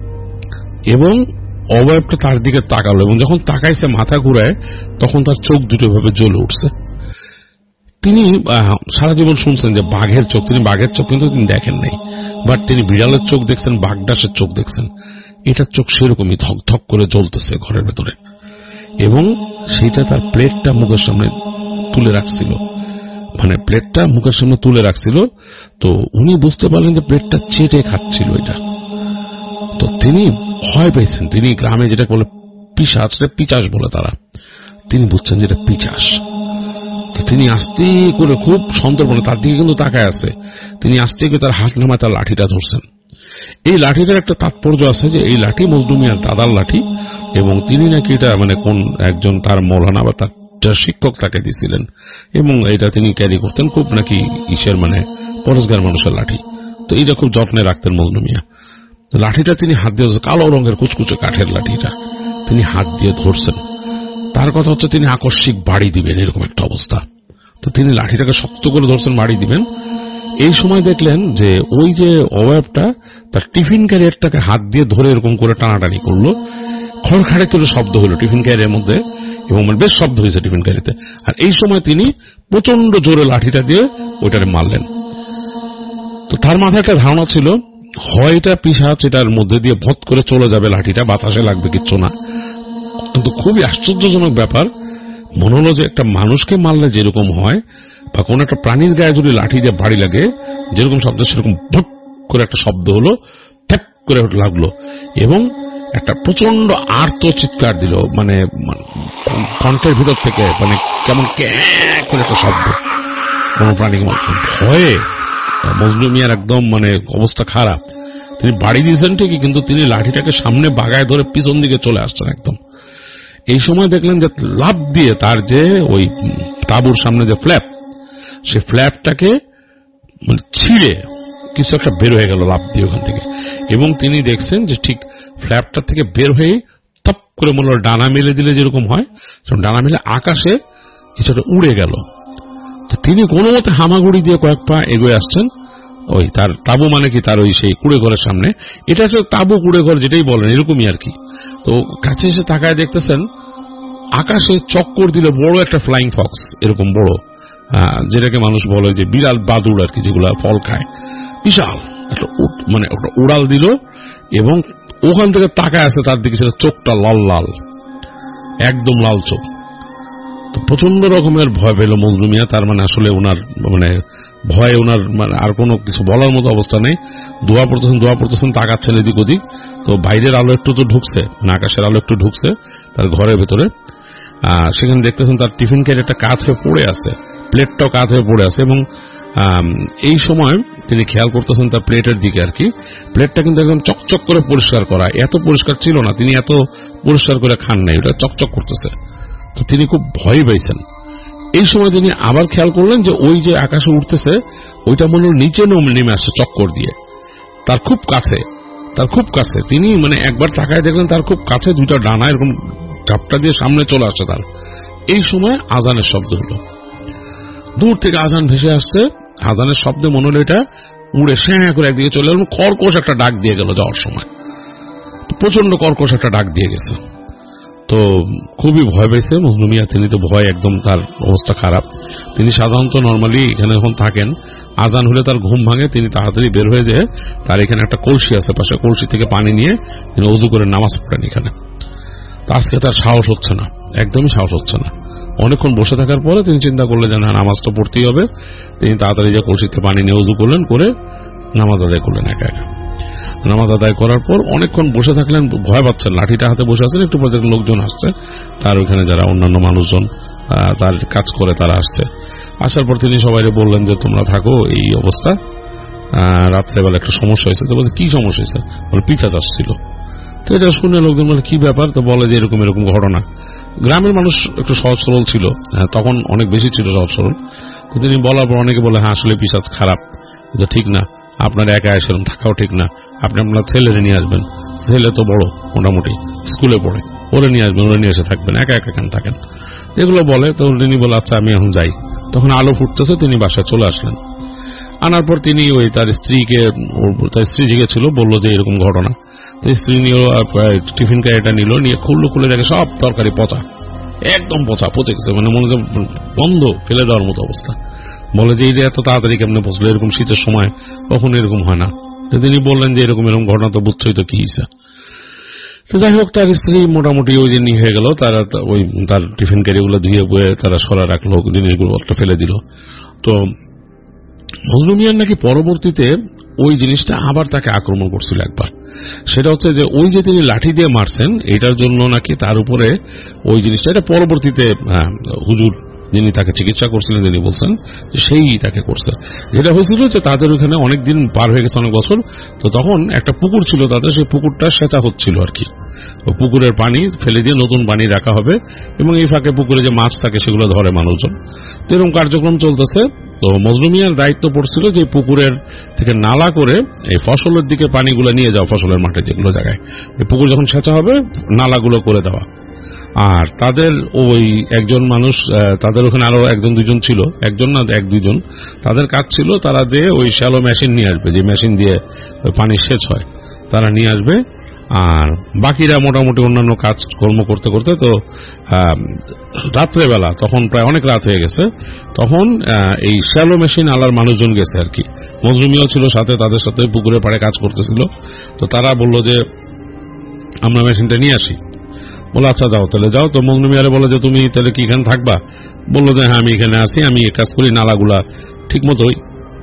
এবং অবয়বটা তার দিকে তাকালো, এবং যখন তাকাইছে মাথা ঘুরায় তখন তার চোখ দুটো ভাবে জ্বলে উঠছে। তিনি সারা জীবন শুনছেন যে বাঘের চোখ, তিনি বাঘের চোখ কিন্তু তিনি দেখেন নাই, বাট তিনি বিড়ালের চোখ দেখছেন, বাঘডাসের চোখ দেখছেন। এটার চোখ সেরকমই ধক ধক করে জ্বলতেছে ঘরের ভেতরে, এবং সেটা তার প্লেটটা মুখের সামনে তুলে রাখছিল, মানে প্লেটটা মুখের সামনে তুলে রাখছিল। তো উনি বুঝতে পারলেন যে প্লেটটা চেটে খাচ্ছিল এটা। তো তিনি ভয় পেয়েছেন, তিনি গ্রামে যেটা বলে পিশাচ, পিচাস বলে তারা, তিনি বুঝছেন যে এটা পিচাস। তো তিনি আস্তে করে খুব সন্তর্পণে তার দিকে কিন্তু তাকায় আছে, তিনি আস্তে করে তার হাত নামায় তার লাঠিটা ধরছেন। এই লাঠিটার একটা তাৎপর্য আছে যে এই লাঠি মজনু মিয়ার দাদার লাঠি, এবং তিনি নাকি এটা মানে কোন একজন তার মৌলানা বা তার শিক্ষক তাকে দিয়েছিলেন, এবং এটা তিনি ক্যারি করতেন খুব নাকি ইসের মানে পরেশগার মানুষের লাঠি। তো এইটা খুব যত্নে রাখতেন মজনু মিয়া। লাঠিটা তিনি হাত দিয়ে, কালো রঙের কুচকুচে কাঠের লাঠিটা তিনি হাত দিয়ে ধরছেন। তার কথা হচ্ছে তিনি আকস্মিক বাড়ি দিবেন এরকম একটা অবস্থা। তো তিনি লাঠিটাকে শক্ত করে ধরছেন, বাড়ি দিবেন। এই সময় দেখলেন যে ওই যে অবয়বটা তার টিফিন ক্যারিয়ারটাকে হাত দিয়ে ধরে এরকম করে টানাটানি করলো, খড়খাড়ে করে শব্দ হলো টিফিন ক্যারিয়ারের মধ্যে, এবং বেশ শব্দ হয়েছে টিফিন ক্যারিতে। আর এই সময় তিনি প্রচন্ড জোরে লাঠিটা দিয়ে ওইটারে মারলেন। তো তার মাথায় একটা ধারণা ছিল হয় এটা পিশাচ, এটার মধ্যে দিয়ে ভৎ করে চলে যাবে, লাঠিটা বাতাসে লাগবে, কিচ্ছু না। কিন্তু খুবই আশ্চর্যজনক ব্যাপার, মনে হলো যে একটা মানুষকে মারলে যেরকম হয় বা কোন একটা প্রাণীর গায়ে যদি লাঠি দিয়ে বাড়ি লাগে যেরকম শব্দ, সেরকম ভট করে একটা শব্দ হলো, থ্যাক করে লাগলো, এবং একটা প্রচন্ড আর্ত চিৎকার দিল, মানে কণ্ঠের ভিতর থেকে মানে কেমন ক্যাঁ করে একটা শব্দ, কোন প্রাণী ভয়ে মজনু মিয়ার একদম মানে অবস্থা খারাপ। তিনি বাড়ি দিয়েছেন ঠিকই, কিন্তু তিনি লাঠিটাকে সামনে বাগায় ধরে পিছন দিকে চলে আসছেন একদম। এই সময় দেখলেন যে লাফ দিয়ে তার যে ওই তাঁবুর সামনে যে ফ্ল্যাপ, সে ফ্ল্যাপটাকে মানে ছিঁড়ে কিছু একটা বের হয়ে গেল লাফ দিয়ে ওখান থেকে, এবং তিনি দেখছেন যে ঠিক ফ্ল্যাপটা থেকে বের হয়ে তপ করে মনে হলো ডানা মেলে দিলে যেরকম হয়, ডানা মেলে আকাশে কিছুটা উড়ে গেল। তো তিনি কোনো মতে হামাগুড়ি দিয়ে কয়েক পা এগোয়ে আসছেন ওই তার তাঁবু, মানে কি তার ওই সেই কুড়ে ঘরের সামনে। এটা হচ্ছে তাঁবু কুড়ে ঘর যেটাই বলেন এরকমই আর কি। তো কাছে এসে তাকায় দেখতেছেন আকাশে চক্কর দিল বড় একটা ফ্লাইং ফক্স, এরকম বড়, যেটাকে মানুষ বলে যে বিড়াল বাদুড় আর কি, যেগুলা ফল খায়, বিশাল একটা মানে একটা উড়াল দিল, এবং ওখান থেকে তাকায় আছে তার দিকে, সেটা চোখটা লাল লাল, একদম লাল চোখ। তো প্রচন্ড রকমের ভয় পেল মজনু মিয়া। তার মানে আসলে ওনার মানে ভয়ে ওনার মানে আর কোনো কিছু বলার মতো অবস্থা নেই। দোয়া পড়তেছেন, তাকাচ্ছেন এদিক ওদিক। তো বাইরের আলো একটু তো ঢুকছে, মানে আকাশের আলো একটু ঢুকছে তার ঘরের ভেতরে। সেখানে দেখতেছেন তার টিফিন ক্যারিয়ারটা কাত হয়ে পড়ে আছে, প্লেটটাও কাত হয়ে পড়ে আছে, এবং এই সময় তিনি খেয়াল করতেছেন তার প্লেটের দিকে আর কি। প্লেটটা কিন্তু একদম চকচক করে পরিষ্কার করা, এত পরিষ্কার ছিল না, তিনি এত পরিষ্কার করে খান নাই, ওটা চকচক করতেছে। তো তিনি খুব ভয় পাইছেন। এই সময় তিনি আবার খেয়াল করলেন যে ওই যে আকাশে উঠতেছে ওইটা মনে হল নিচে নেমে আসছে চক্কর দিয়ে, তার খুব কাছে। তিনি মানে একবার তাকায় দেখলেন তার খুব কাছে দুইটা ডানা এরকম ঝাপটা দিয়ে সামনে চলে আসছে তার। এই সময় আজানের শব্দ হলো, দূর থেকে আজান ভেসে আসছে। আজানের শব্দে মনে হলো এটা উড়ে শ্যাঁ করে একদিকে চলে গেল, খরকোশ একটা ডাক দিয়ে গেল যাওয়ার সময়। প্রচন্ড কর্কশ একটা ডাক দিয়ে গেছে। তো খুবই ভয় পেয়েছে মজনু মিয়া। তিনি তো ভয়, একদম তার অবস্থা খারাপ। তিনি সাধারণত নর্মালি এখানে যখন থাকেন, আজান হলে তার ঘুম ভাঙে, তিনি তাড়াতাড়ি বের হয়ে যায়। তার এখানে একটা কলসি আছে পাশে, কলসি থেকে পানি নিয়ে তিনি ওযু করে নামাজ পড়েন এখানে। তো আজকে তার সাহস হচ্ছে না, একদমই সাহস হচ্ছে না। অনেকক্ষণ বসে থাকার পরে তিনি চিন্তা করলেন যে না, নামাজ তো পড়তেই হবে। তিনি তাড়াতাড়ি যে কলসিতে পানি নিয়ে ওযু করলেন, করে নামাজ আদায় করলেন একা একা। নামাজ আদায় করার পর অনেকক্ষণ বসে থাকলেন, ভয় পাচ্ছেন, লাঠিটা হাতে বসে আছেন। একটু পরে লোকজন আসছে, তার ওইখানে যারা অন্যান্য মানুষজন তার কাজ করে তারা আসছে। আসার পর তিনি সবাই বললেন যে তোমরা থাকো, এই অবস্থা, রাত্রেবেলা একটা সমস্যা হয়েছে। তো বলছে কি সমস্যা হয়েছে? বলে পিশাচ আসছিল। তো এটা শুনে লোকজন বলে কি ব্যাপার? তো বলে যে এরকম এরকম ঘটনা। গ্রামের মানুষ একটু সহজ সরল ছিল, তখন অনেক বেশি ছিল সহজ সরল। তিনি বলার পর অনেকে বলে হ্যাঁ আসলে পিশাচ খারাপ, এটা ঠিক না, আপনার একা সেরকম থাকাও ঠিক না, আপনি আপনার ছেলেরে নিয়ে আসবেন, ছেলে তো বড়, মোটামুটি স্কুলে পড়ে, ওরে নিয়ে আসবেন, ওরে নিয়ে এসে থাকবেন, একা একা কেন থাকেন, এগুলো বলে। তো তিনি বলে আচ্ছা আমি এখন যাই। তখন আলো ফুটতেছে, তিনি বাসায় চলে আসলেন। আনার পর তিনি ওই তার স্ত্রী জিজ্ঞেছিল, বললো যে এরকম ঘটনা। তো স্ত্রী নিয়ে টিফিন ক্যারিটা নিল, নিয়ে খুলে দেখে সব তরকারি পচা, একদম পচা, পচে গেছে, মানে মনে হচ্ছে বন্ধ, ফেলে দেওয়ার মতো অবস্থা। বলে যে এই যে এত তাড়াতাড়ি কেমনে পচলো, এরকম শীতের সময় কখনো এরকম হয় না। তো তিনি বললেন যে এরকম এরকম ঘটনা, তো বুঝছই তো কি হয়েছে। তো যাই হোক, তার স্ত্রী মোটামুটি ওই দিনই হয়ে গেল। তারা ওই তার টিফিন ক্যারিগুলো ধুয়ে বয়ে তারা সরা রাখলো, জিনিসগুলো ফেলে দিল। তো মজনু মিয়ার নাকি পরবর্তীতে ওই জিনিসটা আবার তাকে আক্রমণ করছিল একবার। সেটা হচ্ছে যে ওই যে তিনি লাঠি দিয়ে মারছেন, এটার জন্য নাকি তার উপরে ওই জিনিসটা, এটা পরবর্তীতে হুজুর যিনি তাকে চিকিৎসা করছিলেন তিনি বলছেন সেই তাকে করছে। যেটা হয়েছিল যে তাদের ওখানে অনেকদিন পার হয়ে গেছে, অনেক বছর। তো তখন একটা পুকুর ছিল তাদের, সেই পুকুরটা সেচা হচ্ছিল আর কি। পুকুরের পানি ফেলে দিয়ে নতুন পানি রাখা হবে, এবং এই ফাঁকে পুকুরে যে মাছ থাকে সেগুলো ধরে মানুষজন। তো এরকম কার্যক্রম চলতেছে। তো মজনু মিয়ার দায়িত্ব পড়ছিল যে পুকুরের থেকে নালা করে এই ফসলের দিকে পানিগুলো নিয়ে যাওয়া, ফসলের মাঠে যেগুলো জায়গায় এই পুকুর যখন সেচা হবে নালাগুলো করে দেওয়া। আর তাদের ওই একজন মানুষ, তাদের ওখানে আরো একজন দুজন ছিল, একজন না এক দুজন, তাদের কাজ ছিল তারা যে ওই শ্যালো মেশিন নিয়ে আসবে, যে মেশিন দিয়ে পানি সেচ হয়, তারা নিয়ে আসবে। আর বাকিরা মোটামুটি অন্যান্য কাজ কর্ম করতে করতে, তো রাত্রেবেলা তখন প্রায় অনেক রাত হয়ে গেছে, তখন এই শ্যালো মেশিন আলার মানুষজন গেছে আর কি। মজনু মিয়াও ছিল সাথে, তাদের সাথে পুকুরের পাড়ে কাজ করতেছিল। তো তারা বলল যে আমরা মেশিনটা নিয়ে আসি। বলে আচ্ছা যাও, তাহলে যাও। তো মজনু মিয়ারে বলে যে তুমি তাহলে কি এখানে থাকবা? বললো যে হ্যাঁ আমি এখানে আসি, আমি এই কাজ করি, নালাগুলা ঠিক মতোই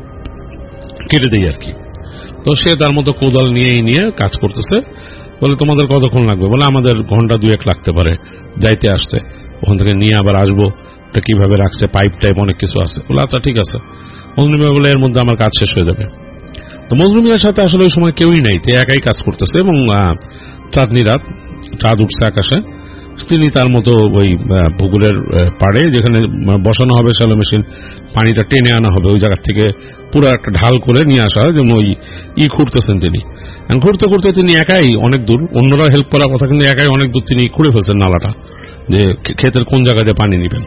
কেটে দিই আর কি। তো সে তার মতো কোদাল নিয়ে কাজ করতেছে। বলে তোমাদের কতক্ষণ লাগবে? বলে আমাদের ঘন্টা 2-1 লাগতে পারে যাইতে আসতে, ওখান থেকে নিয়ে আবার আসবো, ওটা কিভাবে রাখছে, পাইপ টাইপ অনেক কিছু আছে। বলে আচ্ছা ঠিক আছে। মজনু মিয়া বলে এর মধ্যে আমার কাজ শেষ হয়ে যাবে। তো মজনু মিয়ার সাথে আসলে ওই সময় কেউই নাই, তে একাই কাজ করতেছে, এবং চাঁদনি রাত, চাঁদ উঠছে আকাশে। তিনি তার মতো ওই পুকুরের পাড়ে যেখানে বসানো হবে শ্যালো মেশিন, পানিটা টেনে আনা হবে ওই জায়গা থেকে, পুরো একটা ঢাল করে নিয়ে আসা হয়, যেমন ওই খুঁড়তেছেন তিনি। ঘুরতে ঘুরতে তিনি একাই অনেক দূর, অন্যরা হেল্প করার কথা, কিন্তু একাই অনেক দূর তিনি খুঁড়ে ফেলছেন নালাটা, যে ক্ষেতের কোন জায়গায় পানি নেবেন।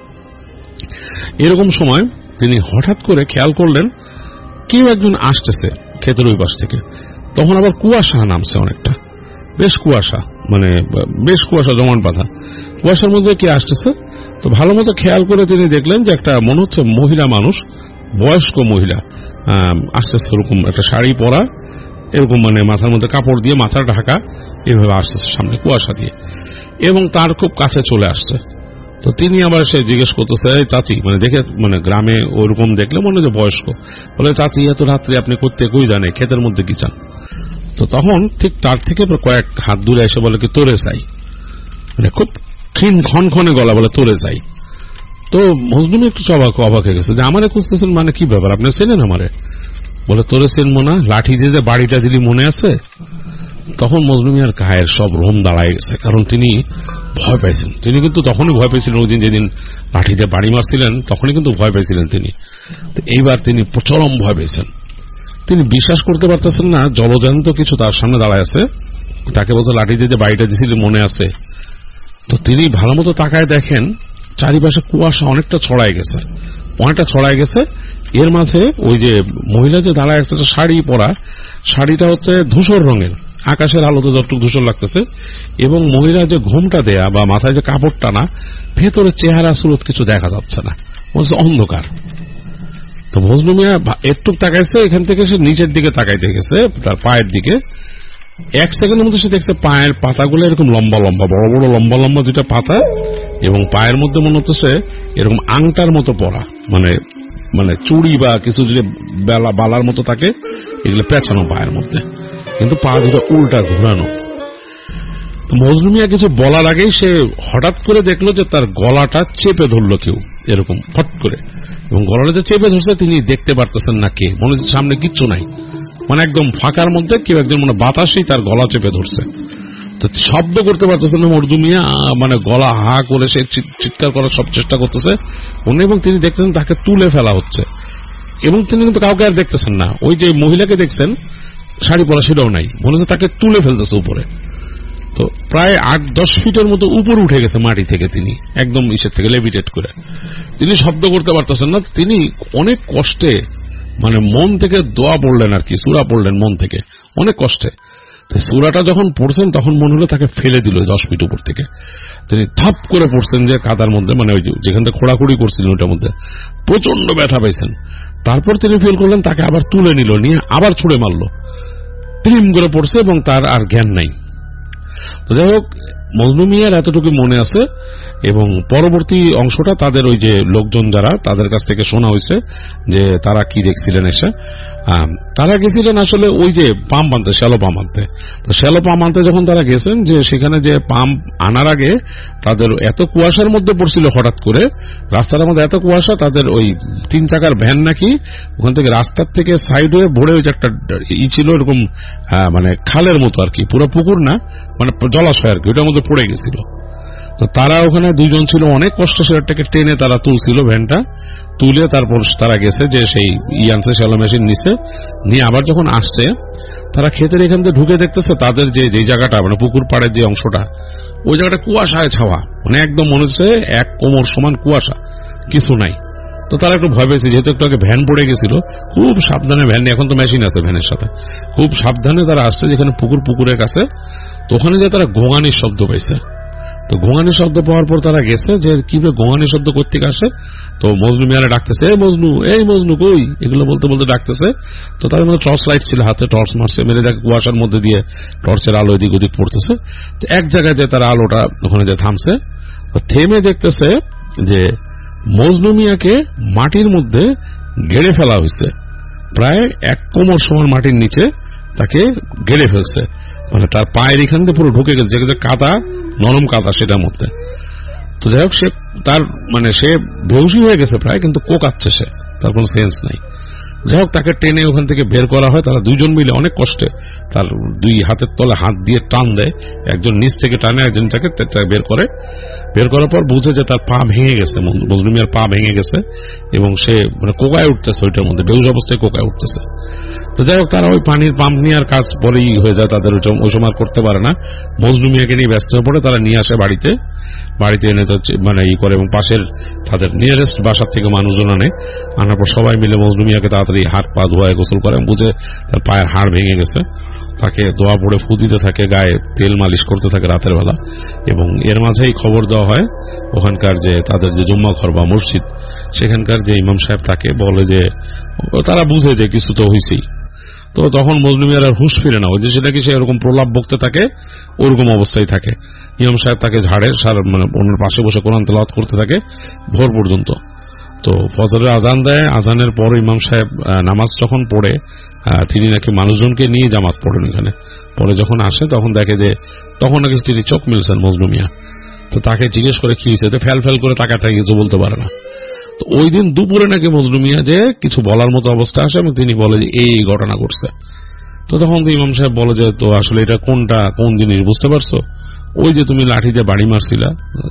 এরকম সময় তিনি হঠাৎ করে খেয়াল করলেন কেউ একজন আসতেছে ক্ষেতের ওই পাশ থেকে। তখন আবার কুয়াশা নামছে অনেকটা, বেশ কুয়াশা, মানে বেশ কুয়াশা জমান পাতা, কুয়াশার মধ্যে কে আসতেছে। তো ভালো মতো খেয়াল করে তিনি দেখলেন যে একটা মনে হচ্ছে মহিলা মানুষ, বয়স্ক মহিলা আসতেছে, এরকম একটা শাড়ি পরা, এরকম মানে মাথার মধ্যে কাপড় দিয়ে মাথা ঢাকা, এভাবে আসতেছে সামনে কুয়াশা দিয়ে, এবং তার খুব কাছে চলে আসছে। তো তিনি আবার সে জিজ্ঞেস করতেছে চাচি, মানে দেখে, মানে গ্রামে ওরকম দেখলে মনে হয় বয়স্ক, বলে চাচি এত রাত্রে আপনি করতে কই জানে, ক্ষেতের মধ্যে কি চান? তো তখন ঠিক তার থেকে কয়েক হাত দূরে এসে বলে কি তোরে চাই, মানে খুব ক্ষণে গলা, বলে তোরে চাই। তো মজনু একটু অবাক হয়ে গেছে যে আমারে খুঁজতেছেন, মানে কি ব্যাপার, আপনি চেনেন আমারে? বলে তোরে চেনবো না, লাঠি দিয়ে যে বাড়িটা দিলি মনে আছে? তখন মজনু মিয়ার গায়ের সব রোম দাঁড়ায় গেছে, কারণ তিনি ভয় পাইছেন। তিনি কিন্তু তখনই ভয় পেয়েছিলেন, ওই দিন যেদিন লাঠি দিয়ে বাড়ি মারছিলেন তখনই কিন্তু ভয় পেয়েছিলেন তিনি। তো এইবার তিনি চরম ভয় পেয়েছেন। তিনি বিশ্বাস করতে পারতেছেন না জলজান্ত কিছু তার সামনে দাঁড়ায় আছে, তাকে বলতে লাঠি দিয়ে যে বাড়িটা দিয়েছিলেন মনে আছে। তো তিনি ভালো মতো তাকায় দেখেন চারিপাশে কুয়াশা অনেকটা ছড়ায় গেছে। এর মাঝে ওই যে মহিলা যে দাঁড়ায় আছে শাড়ি পরা, শাড়িটা হচ্ছে ধূসর রঙের, আকাশের আলোতে যতটুকু ধূসর লাগতেছে, এবং মহিলা যে ঘুমটা দেয়া বা মাথায় যে কাপড় টানা, ভেতরে চেহারা সুরত কিছু দেখা যাচ্ছে না, অন্ধকার। তো মজনু মিয়া একটু তাকাইছে, এখান থেকে সে নিচের দিকে তাকাইতে গেছে, তার পায়ের দিকে। 1 সেকেন্ডের মধ্যে সে দেখছে পায়ের পাতাগুলো এরকম লম্বা লম্বা, বড় বড় লম্বা লম্বা দুটা পাতা, এবং পায়ের মধ্যে মনে হচ্ছে এরকম আংটার মতো পরা, মানে মানে চুড়ি বা কিছু যদি বালার মতো থাকে, এগুলো পেঁচানো পায়ের মধ্যে, কিন্তু পা দুটো উল্টা ঘোরানো। তো মজনু মিয়া কিছু বলার আগেই সে হঠাৎ করে দেখলো যে তার গলাটা চেপে ধরলো কেউ, এরকম ফট করে, এবং গলাটা যে চেপে ধরছে তিনি দেখতে পারতেছেন না কে, মনে হচ্ছে সামনে কিচ্ছু নাই, মানে একদম ফাঁকার মধ্যে কেউ একজন মানে বাতাসই তার গলা চেপে ধরছে। তো শব্দ করতে পারতেছে না মজনু মিয়া, মানে গলা হা করে সে চিৎকার করার সব চেষ্টা করতেছে উনি, এবং তিনি দেখতেছেন তাকে তুলে ফেলা হচ্ছে, এবং তিনি কিন্তু কাউকে আর দেখতেছেন না। ওই যে মহিলাকে দেখছেন শাড়ি পরা, সেটাও নাই, মনে হচ্ছে তাকে তুলে ফেলতেছে উপরে। তো প্রায় 8-10 ফিটের মতো উপরে উঠে গেছে মাটি থেকে, তিনি একদম ইসের থেকে লেভিটেট করে। তিনি শব্দ করতে পারতেছেন না, তিনি অনেক কষ্টে মানে মন থেকে দোয়া পড়লেন আর কি, সূরা পড়লেন মন থেকে অনেক কষ্টে। সূরাটা যখন পড়ছেন তখন মনে হলো তাকে ফেলে দিল 10 ফিট উপর থেকে। তিনি থাপ করে পড়ছেন যে কাদার মধ্যে, মানে ওই যেখান থেকে খোঁড়াখুড়ি করছিলেন ওটার মধ্যে, প্রচন্ড ব্যথা পাইছেন। তারপর তিনি ফিল করলেন, তাকে আবার তুলে নিল, নিয়ে আবার ছুড়ে মারল, টিম করে পড়ছে এবং তার আর জ্ঞান নাই। তো যাই হোক, মজনু মিয়ার এতটুকু মনে আছে, এবং পরবর্তী অংশটা তাদের ওই যে লোকজন যারা, তাদের কাছ থেকে শোনা হয়েছে যে তারা কি দেখছিলেন এসে। তারা গেছিলেন আসলে ওই যে পাম্প আনতে, শ্যালো পাম্প আনতে। তো শ্যালো পাম্প আনতে যখন তারা গেছেন, যে সেখানে যে পাম্প আনার আগে তাদের এত কুয়াশার মধ্যে পড়ছিল, হঠাৎ করে রাস্তার মধ্যে এত কুয়াশা, তাদের ওই 3 চাকার ভ্যান নাকি ওখান থেকে রাস্তার থেকে সাইড হয়ে ভরে ওই যে একটা ছিল এরকম, মানে খালের মতো আর কি, পুরো পুকুর না, মানে জলাশয় আর কি, ওটার মধ্যে পড়ে গেছিল। তো তারা ওখানে 2 জন ছিল, অনেক কষ্ট সেটাকে টেনে তারা তুলছিল, ভ্যানটা তুলে তারপর তারা গেছে যে সেই আনছে, শ্যালো মেশিন নিচে নিয়ে আবার যখন আসছে, তারা ক্ষেতের এখান থেকে ঢুকে দেখতেছে তাদের যে জায়গাটা, মানে পুকুর পাড়ের যে অংশটা, ওই জায়গাটা কুয়াশায় ছাওয়া, মানে একদম মনে হচ্ছে 1 কোমর সমান কুয়াশা, কিছু নাই। তো তারা একটু ভয় পেয়েছে, যেহেতু একটু আগে ভ্যান পড়ে গেছিল, খুব সাবধানে ভ্যান, এখন তো মেশিন আছে ভ্যানের সাথে, খুব সাবধানে তারা আসছে যেখানে পুকুরের কাছে। তো ওখানে যে তারা গোঙানির শব্দ পাইছে। তো গোঙানি শব্দ পাওয়ার পর তারা গেছে যে কিভাবে গোঙানি শব্দ কোত্থেকে আসে। তো মজনু মিয়ারে ডাকতেছে, এই মজনু কই, এগুলো বলতে বলতে ডাকতেছে। তো তার মধ্যে টর্চ লাইট ছিল, হাতে টর্চ মারছে, মেরে দেখে কুয়াশার মধ্যে দিয়ে টর্চের আলো এদিক ওদিক পড়তেছে। তো এক জায়গায় যে তারা আলোটা ওখানে যে থামছে, থেমে দেখতেছে যে মজনু মিয়াকে মাটির মধ্যে গেড়ে ফেলা হয়েছে, প্রায় 1 কোমর সমান মাটির নিচে তাকে গেড়ে ফেলছে, মানে তার পায়ের এখান থেকে পুরো ঢুকে গেছে, যে কাদা, নরম কাদা সেটার মধ্যে। তো যাই হোক, সে তার মানে সে বেহুশি হয়ে গেছে প্রায়, কিন্তু কোকাচ্ছে সে, তার কোনো সেন্স নাই। যাই হোক, তাকে টেনে ওখান থেকে বের করা হয়, তারা 2 জন মিলে অনেক কষ্টে তার 2 হাতের তলে হাত দিয়ে টান দেয়, একজন নিচ থেকে টানে, একজন তাকে বের করে। বের করার পর বুঝে যে তার পা ভেঙে গেছে, মজনু মিয়ার পা ভেঙে গেছে, এবং সে মানে কোকায় উঠতেছে, ওইটার মধ্যে বেহুশ অবস্থায় কোকায় উঠতেছে। তো যাই হোক, তারা ওই পানির পাম্প নেওয়ার কাজ পরেই হয়ে যায় তাদের, ওই সময় করতে পারে না। মজনু মিয়াকে নিয়ে ব্যস্ত হয়ে পড়ে, তারা নিয়ে আসে বাড়িতে এনে মানে করে, এবং পাশের তাদের নিয়ারেস্ট বাসার থেকে মানুষজন আনার পর সবাই মিলে মজনু মিয়াকে তাড়াতাড়ি হাত পা ধোয়ায় গোসল করে, বুঝে তার পায়ের হাড় ভেঙে গেছে। তাকে দোয়া পড়ে ফু দিতে থাকে, গায়ে তেল মালিশ করতে থাকে রাতের বেলা। এবং এর মাঝেই খবর দেওয়া হয় ওখানকার যে তাদের যে জুম্মা ঘর বা মসজিদ, সেখানকার যে ইমাম সাহেব, তাকে বলে যে তারা বুঝে যে কিছু তো হয়েছেই। তো তখন মজনু মিয়ার আর হুঁশ ফিরে না, ওই যে সেটা কি সে এরকম প্রলাপ বকতে থাকে, ওরকম অবস্থায় থাকে। ইমাম সাহেব তাকে ঝাড়ে, মানে ওনার পাশে বসে কোরআন তেলাওয়াত করতে থাকে ভোর পর্যন্ত। তো ফজরের আজান দেয়, আজানের পর ইমাম সাহেব নামাজ যখন পড়ে, তিনি নাকি মানুষজনকে নিয়ে জামাত পড়েন এখানে। পরে যখন আসে তখন দেখে যে তখন নাকি তিনি চোখ মিলছেন মজনু মিয়া। তো তাকে জিজ্ঞেস করে কি হয়েছে, তো ফ্যাল করে তাকে কিছু বলতে পারে না। তো ওই দিন দুপুরে নাকি মজনু মিয়া যে কিছু বলার মতো অবস্থা আসে, এবং তিনি বলে যে এই ঘটনা ঘটছে। তো তখন তো ইমাম সাহেব বলে যে তো আসলে এটা কোন জিনিস বুঝতে পারছো? ওই যে তুমি লাঠিতে বাড়ি মারছিলা,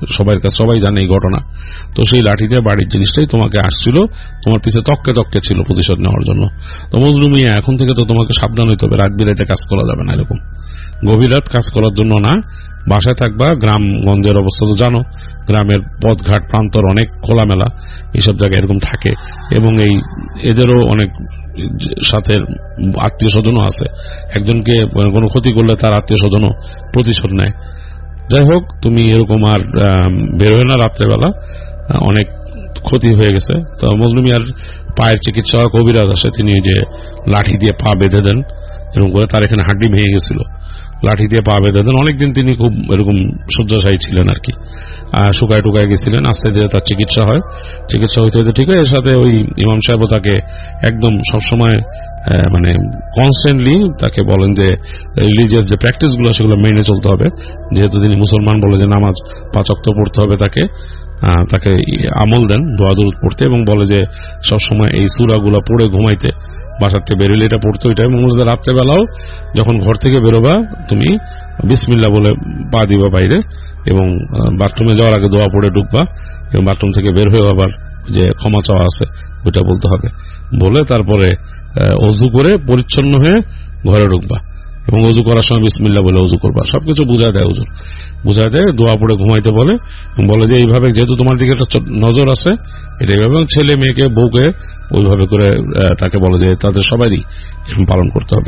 সবাই জানে এই ঘটনা। তো সেই লাঠিতে বাড়ির জিনিসটাই তোমাকে আসছিল, তোমার পিছে তককে ছিল প্রতিশোধ নেওয়ার জন্য। তো মজনু মিয়া, এখন থেকে তো তোমাকে সাবধান হইতে হবে, রাত বিরাতে কাজ করা যাবে না, এরকম গভীর রাত কাজ করার জন্য না, বাসায় থাকবা। গ্রামগঞ্জের অবস্থা তো জানো, গ্রামের পথঘাট প্রান্তর অনেক খোলামেলা, এইসব জায়গায় এরকম থাকে, এবং এদেরও অনেক সাথে আত্মীয় স্বজনও আছে, একজনকে কোনো ক্ষতি করলে তার আত্মীয় স্বজনও প্রতিশোধ নেয়। যাই হোক, তুমি এরকম আর বের হয়ে না রাত্রেবেলা, অনেক ক্ষতি হয়ে গেছে। তো মজনু মিয়ার পায়ের চিকিৎসা কবিরাজ আসে, তিনি যে লাঠি দিয়ে পা বেঁধে দেন, এরকম করে তার এখানে হাড্ডি ভেঙে গেছিল, লাঠি দিয়ে পা বেঁধে দেন। অনেকদিন তিনি খুব এরকম শয্যাশায়ী ছিলেন আর কি, শুকায় টুকায় গেছিলেন। আস্তে ধীরে তার চিকিৎসা হয়, চিকিৎসা হইতে হইতে ঠিক হয়। এর সাথে ওই ইমাম সাহেবও তাকে একদম সবসময় মানে কনস্ট্যান্টলি তাকে বলেন যে রিলিজিয়াস যে প্র্যাকটিস গুলো সেগুলো মেনে চলতে হবে, যেহেতু তিনি মুসলমান, বলে যে নামাজ 5 ওয়াক্ত পড়তে হবে, তাকে আমল দেন দোয়া দরুদ পড়তে, এবং বলে যে সবসময় এই সূরাগুলো পড়ে ঘুমাইতে, বাসার থেকে বেরোলে এটা পড়তে ওইটা। এবং রাত্রেবেলাও যখন ঘর থেকে বেরোবা তুমি বিসমিল্লাহ বলে পা দিবা বাইরে, এবং বাথরুমে যাওয়ার আগে দোয়া পড়ে ঢুকবা, এবং বাথরুম থেকে বের হয়ে আবার যে ক্ষমা চাওয়া আছে ওইটা বলতে হবে, বলে তারপরে অজু করে পরিচ্ছন্ন হয়ে ঘরে ঢুকবা, এবং অজু করার সময় বিসমিল্লাহ বলে অজু করবা। সবকিছু বুঝায় দেয়, হুজুর বুঝায় দেয়, দোয়া পড়ে ঘুমাইতে বলে, বলে যে এইভাবে যেহেতু তোমার দিকে একটা নজর আছে এটা এইভাবে, ছেলে মেয়েকে বউকে ওইভাবে করে তাকে বলে যে তাদের সবারই পালন করতে হবে।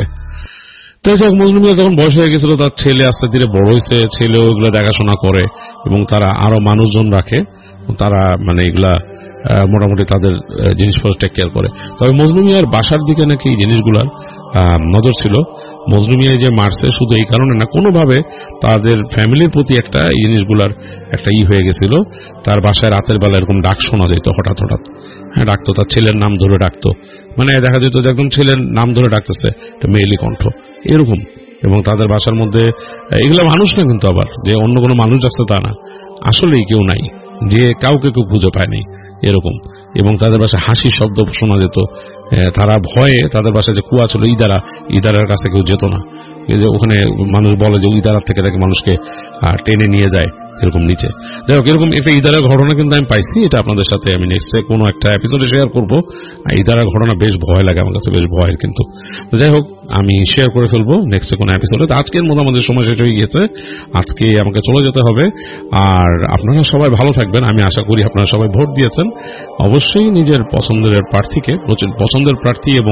তাই যাক, মজনু মিয়া যখন বয়স হয়ে গেছিল, তার ছেলে আস্তে ধীরে বড় হয়েছে, ছেলে ওইগুলো দেখাশোনা করে, এবং তারা আরো মানুষজন রাখে, তারা মানে এগুলা মোটামুটি তাদের জিনিসপত্র টেক কেয়ার করে। তবে মজনু মিয়ার বাসার দিকে নাকি এই জিনিসগুলার নজর ছিল। মজনু মিয়া যে মারছে শুধু এই কারণে না, কোনোভাবে তাদের ফ্যামিলির প্রতি একটা এই জিনিসগুলার একটা হয়ে গেছিল। তার বাসায় রাতের বেলা এরকম ডাক শোনা যেত, হঠাৎ হঠাৎ, হ্যাঁ ডাকতো, তার ছেলের নাম ধরে ডাকতো, মানে দেখা যেত যে একদম ছেলের নাম ধরে ডাকতেছে, মেয়েলি কণ্ঠ এরকম। এবং তাদের বাসার মধ্যে এগুলা মানুষ না কিন্তু, আবার যে অন্য কোনো মানুষ আছে তা না, আসলেই কেউ নাই, যে কাউকে কেউ খুঁজে পায়নি এরকম। এবং তাদের বাসায় হাসির শব্দ শোনা যেত, তারা ভয়ে, তাদের বাসায় যে কুয়া ছিল ইদারার কাছে কেউ যেত না, এই যে ওখানে মানুষ বলে যে ইদারার থেকে তাকে মানুষকে টেনে নিয়ে যায় এরকম নিচে। যাই হোক, এরকম একটা ইদারার ঘটনা কিন্তু আমি পাইছি, এটা আপনাদের সাথে আমি নেক্সটে কোনো একটা এপিসোডে শেয়ার করবো। ইদারার ঘটনা বেশ ভয় লাগে আমার কাছে, বেশ ভয়ের কিন্তু। যাই হোক, আমি শেয়ার করে ফেলবো নেক্সটে কোনো এপিসোডে। আজকের মতো আমাদের সময় শেষ হয়ে গিয়েছে, আজকে আমাকে চলে যেতে হবে। আর আপনারা সবাই ভালো থাকবেন, আমি আশা করি আপনারা সবাই ভোট দিয়েছেন। অবশ্যই নিজের পছন্দের প্রার্থীকে, পছন্দের প্রার্থী এবং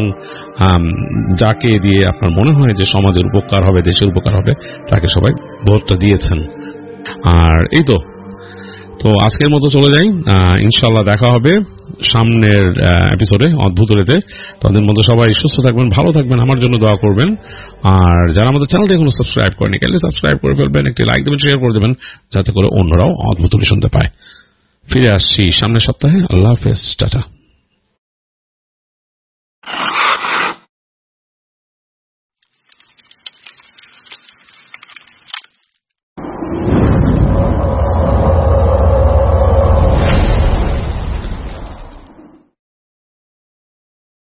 যাকে দিয়ে আপনার মনে হয় যে সমাজের উপকার হবে, দেশের উপকার হবে, তাকে সবাই ভোটটা দিয়েছেন। আর এই তো আজকের মতো চলে যাই, ইনশাআল্লাহ দেখা হবে সামনের এপিসোডে অদ্ভুত রেতে। তাদের মধ্যে সবাই সুস্থ থাকবেন, ভালো থাকবেন, আমার জন্য দোয়া করবেন। আর যারা আমাদের চ্যানেলটি এখনো সাবস্ক্রাইব করেনি, কাইন্ডলি সাবস্ক্রাইব করে ফেলবেন, একটি লাইক দেবেন, শেয়ার করে দেবেন, যাতে করে অন্যরাও অদ্ভুত শুনতে পায়। ফিরে আসছি সামনের সপ্তাহে। আল্লাহ হাফেজ, টাটা।